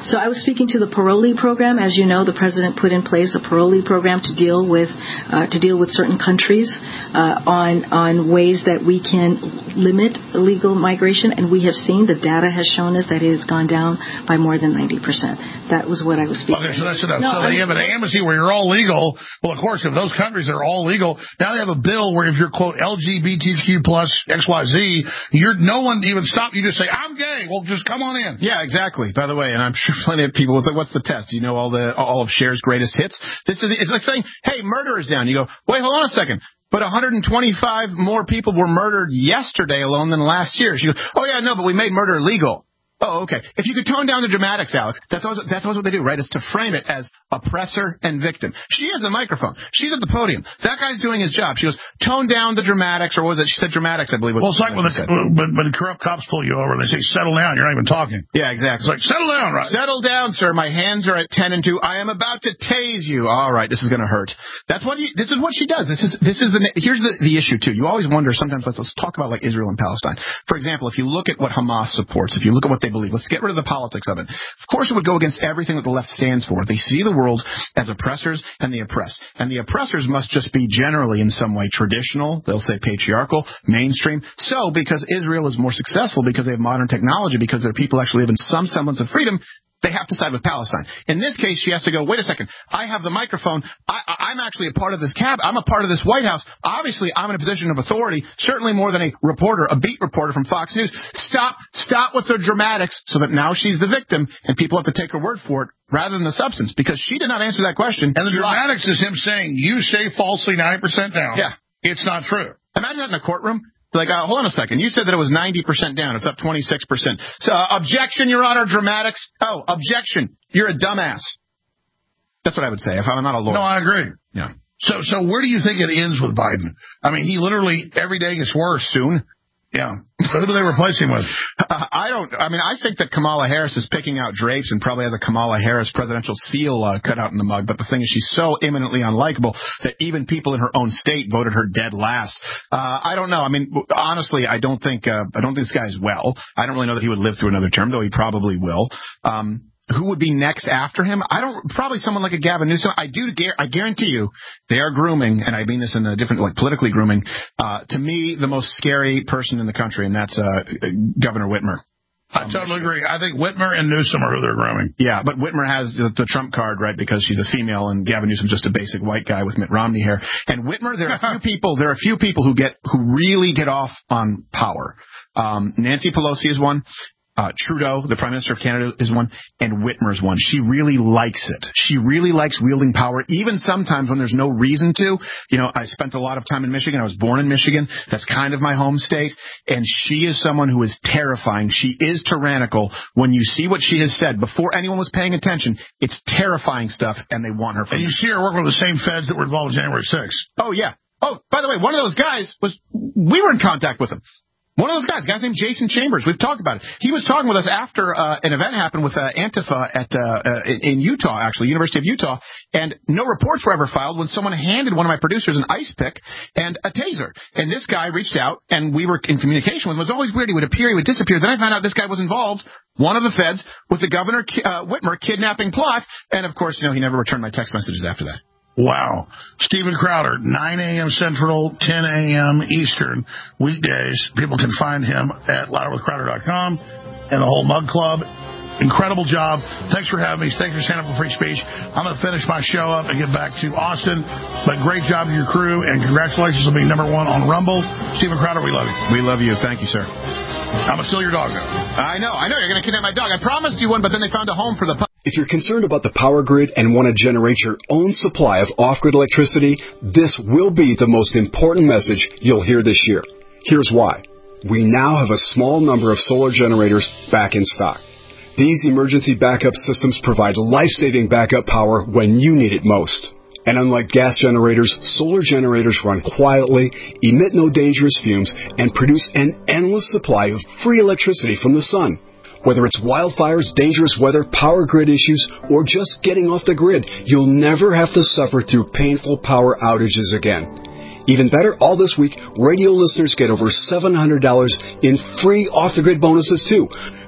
So I was speaking to the parolee program. As you know, the president put in place a parolee program to deal with uh, to deal with certain countries uh, on on ways that we can limit illegal migration, and we have seen the data has shown us that it has gone down by more than ninety percent. That was what I was speaking. Okay, so that's enough. No, so they have an amnesty where you're all legal. Well, of course, if those countries are all legal, now they have a bill where if you're quote L G B T Q plus X Y Z, you're no one even stop you. Just say I'm gay. Well, just come on in. Yeah, exactly. By the way, and I'm sure plenty of people will say, "What's the test?" You know, all the all of Cher's greatest hits. This is it's like saying, "Hey, murder is down." You go, "Wait, hold on a second." But one hundred twenty-five more people were murdered yesterday alone than last year. She goes, "Oh yeah, no, but we made murder legal." Oh, okay. If you could tone down the dramatics, Alex, that's always, that's always what they do, right? It's to frame it as oppressor and victim. She has the microphone. She's at the podium. That guy's doing his job. She goes, tone down the dramatics, or what was it? She said dramatics, I believe. Well, it's like when the, when, when corrupt cops pull you over and they say, settle down. You're not even talking. Yeah, exactly. It's like, settle down, right? Settle down, sir. My hands are at ten and two. I am about to tase you. All right, this is going to hurt. That's what he, this is what she does. This is, this is the, here's the, the issue, too. You always wonder, sometimes, let's, let's talk about like Israel and Palestine. For example, if you look at what Hamas supports, if you look at what they believe, let's get rid of the politics of it. Of course, it would go against everything that the left stands for. They see the world as oppressors and the oppressed. And the oppressors must just be generally in some way traditional. They'll say patriarchal, mainstream. So, because Israel is more successful, because they have modern technology, because their people actually live in some semblance of freedom, they have to side with Palestine. In this case, she has to go, wait a second, I have the microphone. I, I'm actually a part of this cab. I'm a part of this White House. Obviously, I'm in a position of authority, certainly more than a reporter, a beat reporter from Fox News. Stop, stop with the dramatics so that now she's the victim and people have to take her word for it rather than the substance, because she did not answer that question. And the dramatics is him saying, you say falsely ninety percent down. Yeah. It's not true. Imagine that in a courtroom. Like, uh, hold on a second. You said that it was ninety percent down. It's up twenty-six percent. So, uh, objection, Your Honor, dramatics. Oh, objection. You're a dumbass. That's what I would say if I'm not a lawyer. No, I agree. Yeah. So, so where do you think it ends with Biden? I mean, he literally, every day gets worse. Soon. Yeah. Who do they replace him with? Uh, I don't, I mean, I think that Kamala Harris is picking out drapes and probably has a Kamala Harris presidential seal uh, cut out in the mug. But the thing is, she's so imminently unlikable that even people in her own state voted her dead last. Uh, I don't know. I mean, honestly, I don't think, uh, I don't think this guy is well. I don't really know that he would live through another term, though he probably will. Um, Who would be next after him? I don't, probably someone like a Gavin Newsom. I do, I guarantee you, they are grooming, and I mean this in a different, like politically grooming, uh, to me, the most scary person in the country, and that's, uh, Governor Whitmer. I totally agree. I think Whitmer and Newsom are who they're grooming. Yeah, but Whitmer has the, the trump card, right, because she's a female, and Gavin Newsom's just a basic white guy with Mitt Romney hair. And Whitmer, there are a few people, there are a few people who get, who really get off on power. Um, Nancy Pelosi is one. Uh, Trudeau, the Prime Minister of Canada, is one, and Whitmer is one. She really likes it. She really likes wielding power, even sometimes when there's no reason to. You know, I spent a lot of time in Michigan. I was born in Michigan. That's kind of my home state. And she is someone who is terrifying. She is tyrannical. When you see what she has said before anyone was paying attention, it's terrifying stuff, and they want her for And you see her working with the same feds that were involved in January sixth. Oh, yeah. Oh, by the way, one of those guys was, we were in contact with him. One of those guys, a guy named Jason Chambers. We've talked about it. He was talking with us after uh, an event happened with uh, Antifa at uh, uh, in, in Utah, actually, University of Utah, and no reports were ever filed when someone handed one of my producers an ice pick and a taser. And this guy reached out, and we were in communication with him. It was always weird. He would appear, he would disappear. Then I found out this guy was involved. One of the feds was the Governor uh, Whitmer kidnapping plot, and of course, you know, he never returned my text messages after that. Wow. Steven Crowder, nine a.m. Central, ten a.m. Eastern, weekdays. People can find him at louder with crowder dot com and the whole Mug Club. Incredible job. Thanks for having me. Thanks for standing up for free speech. I'm going to finish my show up and get back to Austin. But great job to your crew, and congratulations on being number one on Rumble. Steven Crowder, we love you. We love you. Thank you, sir. I'm going to steal your dog now. I know. I know. You're going to kidnap my dog. I promised you one, but then they found a home for the pup. If you're concerned about the power grid and want to generate your own supply of off-grid electricity, this will be the most important message you'll hear this year. Here's why. We now have a small number of solar generators back in stock. These emergency backup systems provide life-saving backup power when you need it most. And unlike gas generators, solar generators run quietly, emit no dangerous fumes, and produce an endless supply of free electricity from the sun. Whether it's wildfires, dangerous weather, power grid issues, or just getting off the grid, you'll never have to suffer through painful power outages again. Even better, all this week, radio listeners get over seven hundred dollars in free off-the-grid bonuses, too.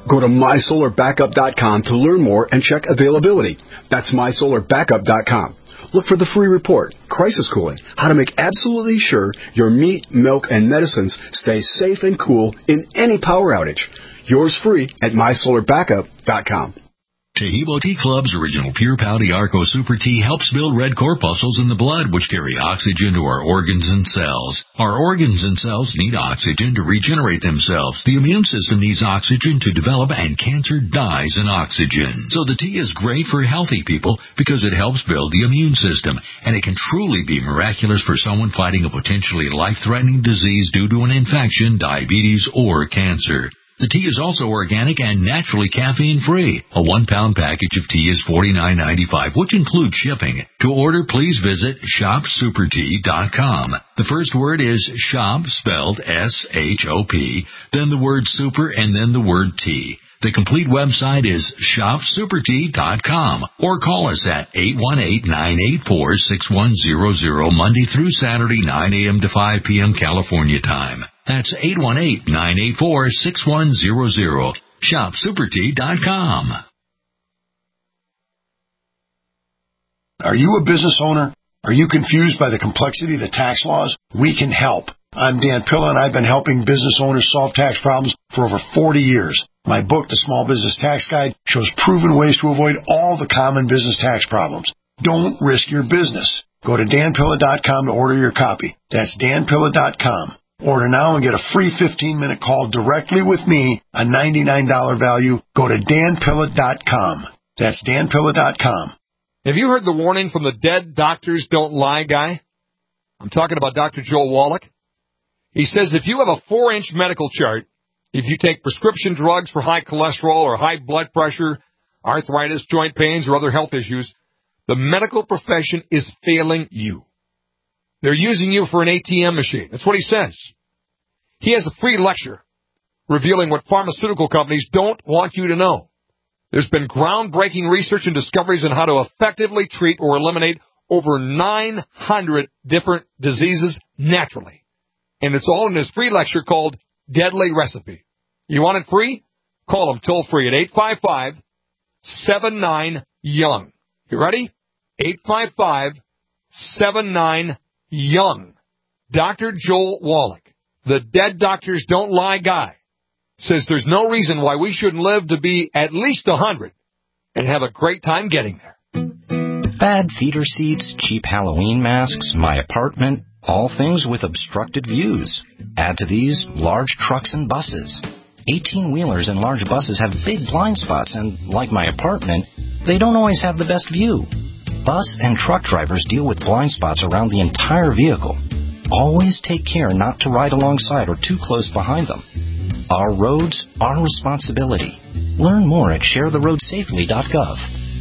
Go to my solar backup dot com to learn more and check availability. That's my solar backup dot com. Look for the free report, Crisis Cooling, how to make absolutely sure your meat, milk, and medicines stay safe and cool in any power outage. Yours free at my solar backup dot com. Taheebo Tea Club's original Pure Pouty Arco Super Tea helps build red corpuscles in the blood, which carry oxygen to our organs and cells. Our organs and cells need oxygen to regenerate themselves. The immune system needs oxygen to develop, and cancer dies in oxygen. So the tea is great for healthy people because it helps build the immune system, and it can truly be miraculous for someone fighting a potentially life-threatening disease due to an infection, diabetes, or cancer. The tea is also organic and naturally caffeine-free. A one-pound package of tea is forty-nine ninety-five, which includes shipping. To order, please visit shop super tea dot com. The first word is shop, spelled S H O P, then the word super, and then the word tea. The complete website is shop super tea dot com, or call us at eight one eight, nine eight four, six one zero zero Monday through Saturday, nine a.m. to five p.m. California time. That's eight one eight, nine eight four, six one zero zero. shop super tea dot com. Are you a business owner? Are you confused by the complexity of the tax laws? We can help. I'm Dan Pilla, and I've been helping business owners solve tax problems for over forty years. My book, The Small Business Tax Guide, shows proven ways to avoid all the common business tax problems. Don't risk your business. Go to dan pilla dot com to order your copy. That's dan pilla dot com. Order now and get a free fifteen-minute call directly with me, a ninety-nine dollars value. Go to dan pilla dot com. That's dan pilla dot com. Have you heard the warning from the dead doctors don't lie guy? I'm talking about Doctor Joel Wallach. He says if you have a four-inch medical chart, if you take prescription drugs for high cholesterol or high blood pressure, arthritis, joint pains, or other health issues, the medical profession is failing you. They're using you for an A T M machine. That's what he says. He has a free lecture revealing what pharmaceutical companies don't want you to know. There's been groundbreaking research and discoveries on how to effectively treat or eliminate over nine hundred different diseases naturally. And it's all in his free lecture called Deadly Recipe. You want it free? Call him toll free at eight five five, seven nine, young. You ready? eight five five, seven nine, young. Doctor Joel Wallach, the dead doctors don't lie guy, says there's no reason why we shouldn't live to be at least one hundred and have a great time getting there. Bad theater seats, cheap Halloween masks, my apartment, all things with obstructed views. Add to these large trucks and buses. eighteen-wheelers and large buses have big blind spots, and like my apartment, they don't always have the best view. Bus and truck drivers deal with blind spots around the entire vehicle. Always take care not to ride alongside or too close behind them. Our roads, our responsibility. Learn more at share the road safely dot gov.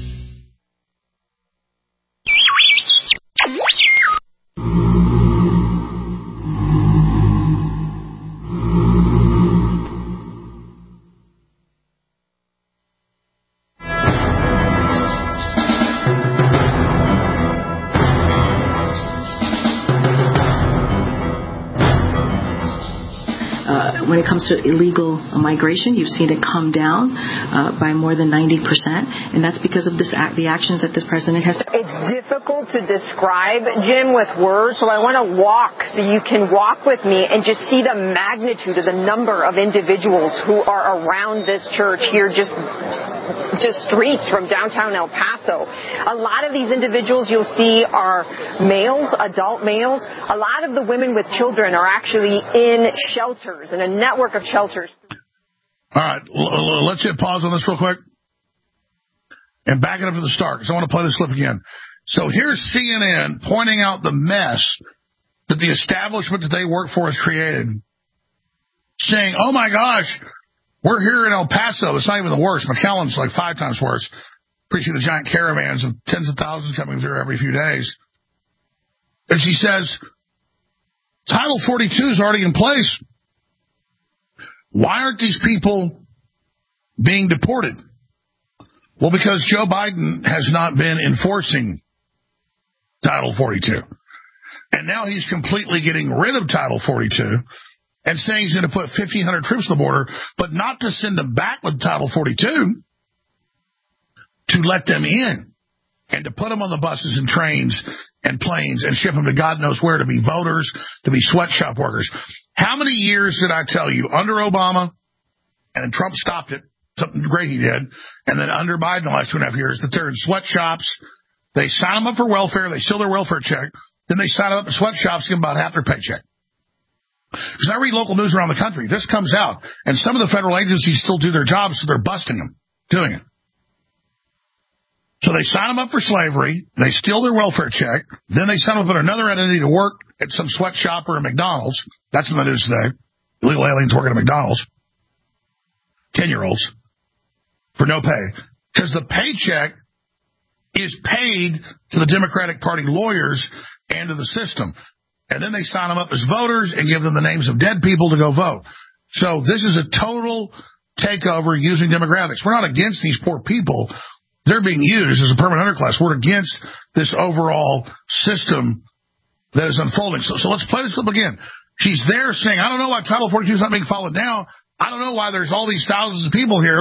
When it comes to illegal migration, you've seen it come down uh, by more than ninety percent, and that's because of this act, the actions that this president has. It's difficult to describe, Jim, with words, so I want to walk so you can walk with me and just see the magnitude of the number of individuals who are around this church here, just just streets from downtown El Paso. A lot of these individuals you'll see are males, adult males. A lot of the women with children are actually in shelters, in a network of shelters. All right, let's hit pause on this real quick and back it up to the start because I want to play this clip again. So here's C N N pointing out the mess that the establishment that they work for has created, saying, oh, my gosh, we're here in El Paso. It's not even the worst. McAllen's like five times worse. We see the giant caravans of tens of thousands coming through every few days. And she says, Title forty-two is already in place. Why aren't these people being deported? Well, because Joe Biden has not been enforcing Title forty-two. And now he's completely getting rid of Title forty-two and saying he's going to put fifteen hundred troops on the border, but not to send them back with Title forty-two, to let them in and to put them on the buses and trains and planes and ship them to God knows where to be voters, to be sweatshop workers. How many years did I tell you under Obama, and Trump stopped it, something great he did, and then under Biden the last two and a half years, that they're in sweatshops, they sign them up for welfare, they steal their welfare check, then they sign up in sweatshops, give them about half their paycheck. Because I read local news around the country, this comes out, and some of the federal agencies still do their jobs, so they're busting them doing it. So they sign them up for slavery, they steal their welfare check, then they sign them up at another entity to work at some sweatshop or a McDonald's. That's in the news today. Illegal aliens working at McDonald's. Ten-year-olds. For no pay. Because the paycheck is paid to the Democratic Party lawyers and to the system. And then they sign them up as voters and give them the names of dead people to go vote. So this is a total takeover using demographics. We're not against these poor people. They're being used as a permanent underclass. We're against this overall system that is unfolding. So, so let's play this clip again. She's there saying, I don't know why Title forty-two is not being followed now. I don't know why there's all these thousands of people here.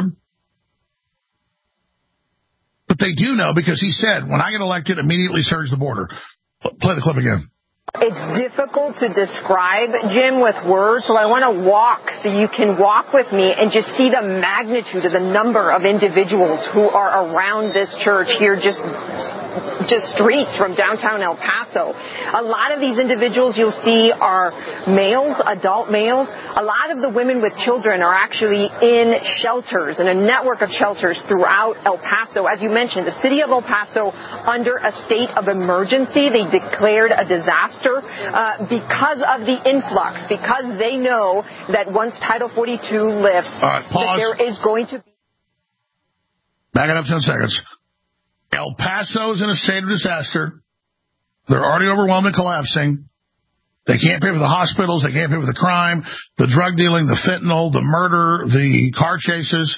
But they do know because he said, when I get elected, immediately surge the border. Play the clip again. It's difficult to describe, Jim, with words, so I want to walk so you can walk with me and just see the magnitude of the number of individuals who are around this church here, just just streets from downtown El Paso. A lot of these individuals you'll see are males, adult males. A lot of the women with children are actually in shelters, in a network of shelters throughout El Paso. As you mentioned, the city of El Paso under a state of emergency. They declared a disaster uh, because of the influx, because they know that once Title forty-two lifts, right, that there is going to be... Back it up ten seconds. El Paso's in a state of disaster. They're already overwhelmed and collapsing. They can't pay for the hospitals. They can't pay for the crime, the drug dealing, the fentanyl, the murder, the car chases.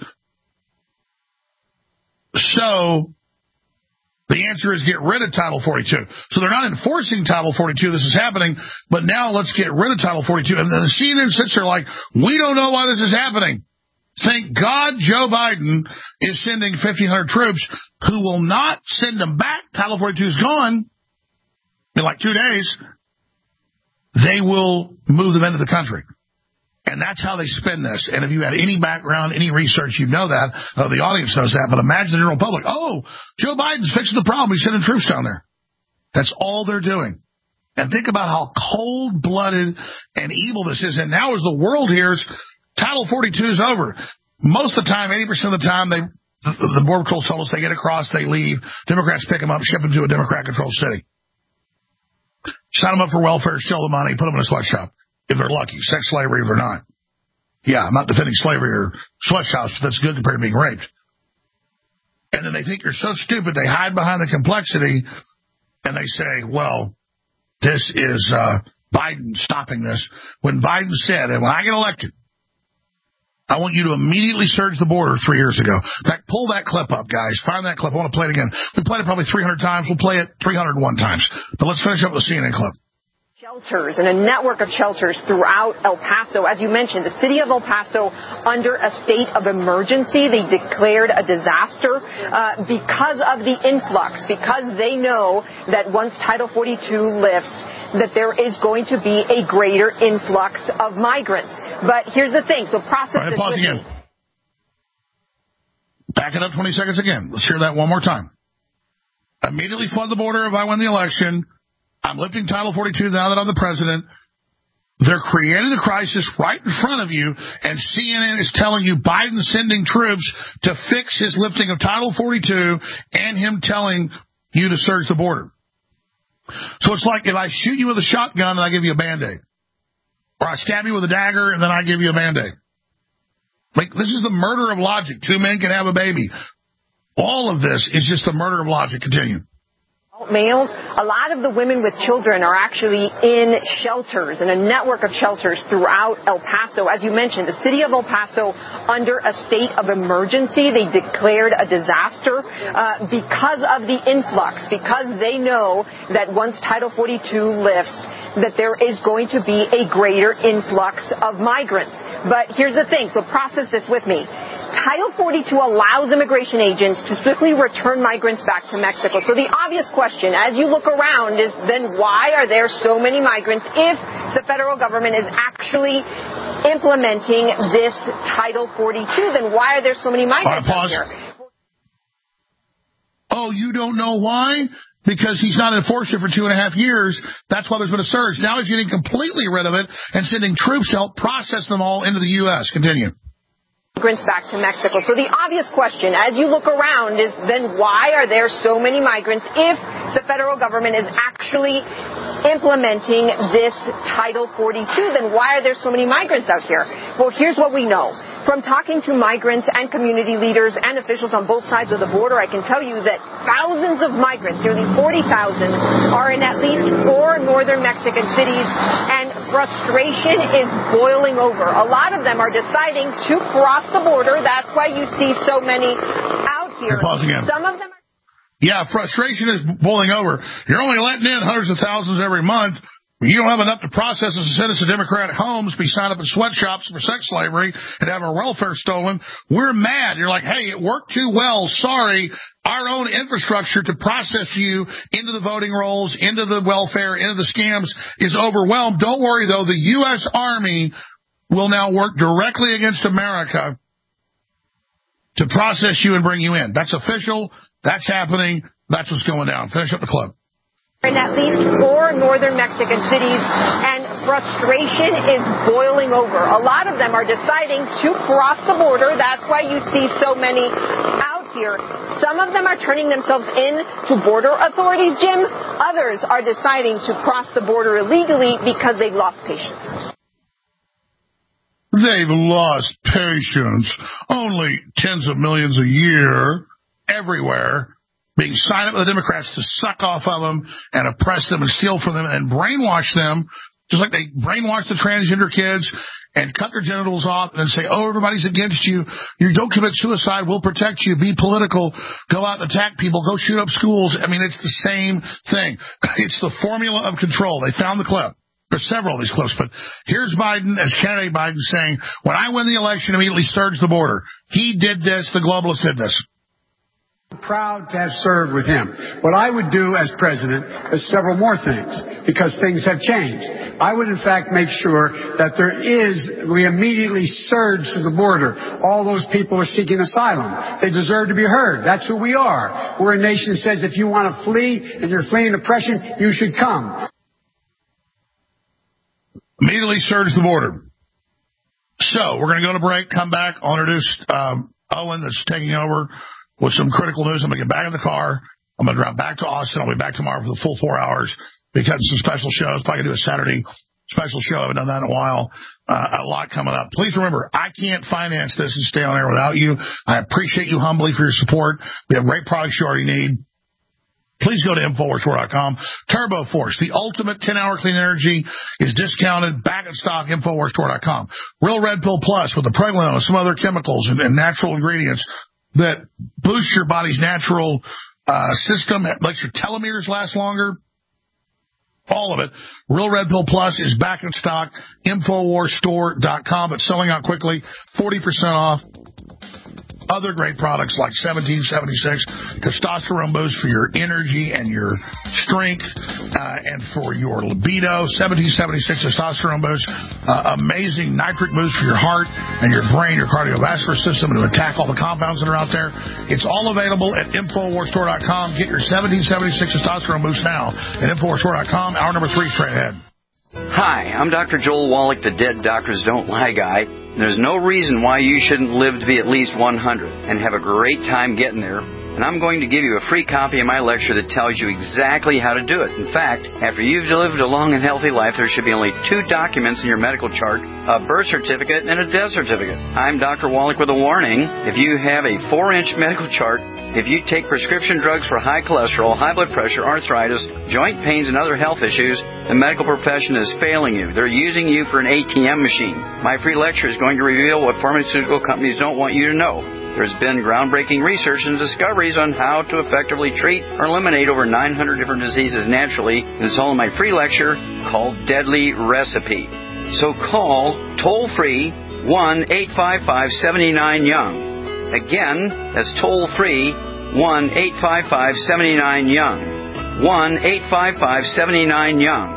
So the answer is get rid of Title forty-two. So they're not enforcing Title forty-two. This is happening. But now let's get rid of Title forty-two. And then the C N N sits there like, we don't know why this is happening. Thank God Joe Biden is sending fifteen hundred troops who will not send them back. Title forty-two is gone in like two days. They will move them into the country. And that's how they spend this. And if you had any background, any research, you know that. Uh, the audience knows that. But imagine the general public, oh, Joe Biden's fixing the problem. He's sending troops down there. That's all they're doing. And think about how cold-blooded and evil this is. And now as the world hears, Title forty-two is over. Most of the time, eighty percent of the time, they the Border Patrol told us they get across, they leave. Democrats pick them up, ship them to a Democrat-controlled city. Sign them up for welfare, steal the money, put them in a sweatshop. If they're lucky. Sex slavery if they're not. Yeah, I'm not defending slavery or sweatshops, but that's good compared to being raped. And then they think you're so stupid, they hide behind the complexity, and they say, well, this is uh, Biden stopping this. When Biden said, and when I get elected, I want you to immediately surge the border three years ago. In fact, pull that clip up, guys. Find that clip. I want to play it again. We played it probably three hundred times. We'll play it three hundred one times. But let's finish up with the C N N clip. Shelters and a network of shelters throughout El Paso. As you mentioned, the city of El Paso under a state of emergency. They declared a disaster uh, because of the influx, because they know that once Title forty-two lifts, that there is going to be a greater influx of migrants. But here's the thing. So process right, this pause with again. me. Back it up twenty seconds again. Let's hear that one more time. Immediately flood the border if I win the election. I'm lifting Title forty-two now that I'm the president. They're creating the crisis right in front of you, and C N N is telling you Biden's sending troops to fix his lifting of Title forty-two and him telling you to surge the border. So it's like if I shoot you with a shotgun and I give you a Band-Aid. Or I stab you with a dagger and then I give you a Band-Aid. Like, this is the murder of logic. Two men can have a baby. All of this is just the murder of logic. Continue. Males, a lot of the women with children are actually in shelters, in a network of shelters throughout El Paso. As you mentioned, the city of El Paso under a state of emergency. They declared a disaster uh, because of the influx, because they know that once Title forty-two lifts, that there is going to be a greater influx of migrants. But here's the thing, so process this with me. Title forty-two allows immigration agents to swiftly return migrants back to Mexico. So the obvious question, as you look around, is then why are there so many migrants if the federal government is actually implementing this Title forty-two? Then why are there so many migrants out here? Oh, you don't know why? Because he's not enforced it for two and a half years. That's why there's been a surge. Now he's getting completely rid of it and sending troops to help process them all into the U S. Continue. Migrants back to Mexico. So the obvious question, as you look around, is then why are there so many migrants if the federal government is actually implementing this Title forty-two? Then why are there so many migrants out here? Well, here's what we know. From talking to migrants and community leaders and officials on both sides of the border, I can tell you that thousands of migrants, nearly forty thousand, are in at least four northern Mexican cities, and frustration is boiling over. A lot of them are deciding to cross the border. That's why you see so many out here. Some of them are... Yeah, frustration is boiling over. You're only letting in hundreds of thousands every month. You don't have enough to process as a citizen of Democratic homes, be signed up in sweatshops for sex slavery, and have our welfare stolen. We're mad. You're like, hey, it worked too well. Sorry. Our own infrastructure to process you into the voting rolls, into the welfare, into the scams is overwhelmed. Don't worry, though. The U S. Army will now work directly against America to process you and bring you in. That's official. That's happening. That's what's going down. Finish up the clip. In at least four northern Mexican cities, and frustration is boiling over. A lot of them are deciding to cross the border. That's why you see so many out here. Some of them are turning themselves in to border authorities, Jim. Others are deciding to cross the border illegally because they've lost patience. They've lost patience. Only tens of millions a year everywhere being signed up with the Democrats to suck off of them and oppress them and steal from them and brainwash them, just like they brainwash the transgender kids and cut their genitals off and say, oh, everybody's against you. You don't commit suicide. We'll protect you. Be political. Go out and attack people. Go shoot up schools. I mean, it's the same thing. It's the formula of control. They found the clip. There's several of these clips, but here's Biden as candidate Biden saying, when I win the election, immediately surge the border. He did this. The globalists did this. Proud to have served with him. What I would do as president is several more things, because things have changed. I would, in fact, make sure that there is, we immediately surge to the border. All those people are seeking asylum. They deserve to be heard. That's who we are. We're a nation that says if you want to flee and you're fleeing oppression, you should come. Immediately surge the border. So, we're going to go to break, come back. I'll introduce um, Owen that's taking over with some critical news. I'm going to get back in the car. I'm going to drive back to Austin. I'll be back tomorrow for the full four hours because some special shows. Probably going to do a Saturday special show. I haven't done that in a while. Uh, a lot coming up. Please remember, I can't finance this and stay on air without you. I appreciate you humbly for your support. We have great products you already need. Please go to Infowars Store dot com. Turbo Force, the ultimate ten-hour clean energy, is discounted, back in stock, Infowars Store dot com. Real Red Pill Plus with the pregnenolone and some other chemicals and, and natural ingredients that boost your body's natural uh, system, that makes your telomeres last longer. All of it. Real Red Pill Plus is back in stock, Infowars Store dot com, but selling out quickly, forty percent off. Other great products like seventeen seventy-six, testosterone boost for your energy and your strength uh, and for your libido. seventeen seventy-six testosterone boost, uh, amazing nitric boost for your heart and your brain, your cardiovascular system, to attack all the compounds that are out there. It's all available at Infowars Store dot com. Get your seventeen seventy-six testosterone boost now at Infowars Store dot com. Hour number three, straight ahead. Hi, I'm Doctor Joel Wallach, the Dead Doctors Don't Lie guy. There's no reason why you shouldn't live to be at least one hundred and have a great time getting there. And I'm going to give you a free copy of my lecture that tells you exactly how to do it. In fact, after you've lived a long and healthy life, there should be only two documents in your medical chart, a birth certificate and a death certificate. I'm Doctor Wallach with a warning. If you have a four-inch medical chart, if you take prescription drugs for high cholesterol, high blood pressure, arthritis, joint pains, and other health issues, the medical profession is failing you. They're using you for an A T M machine. My free lecture is going to reveal what pharmaceutical companies don't want you to know. There's been groundbreaking research and discoveries on how to effectively treat or eliminate over nine hundred different diseases naturally, and it's all in my free lecture called Deadly Recipe. So call toll-free one eight five five, seven nine, young. Again, that's toll-free one eight five five, seven nine, young. one eight five five, seven nine, young.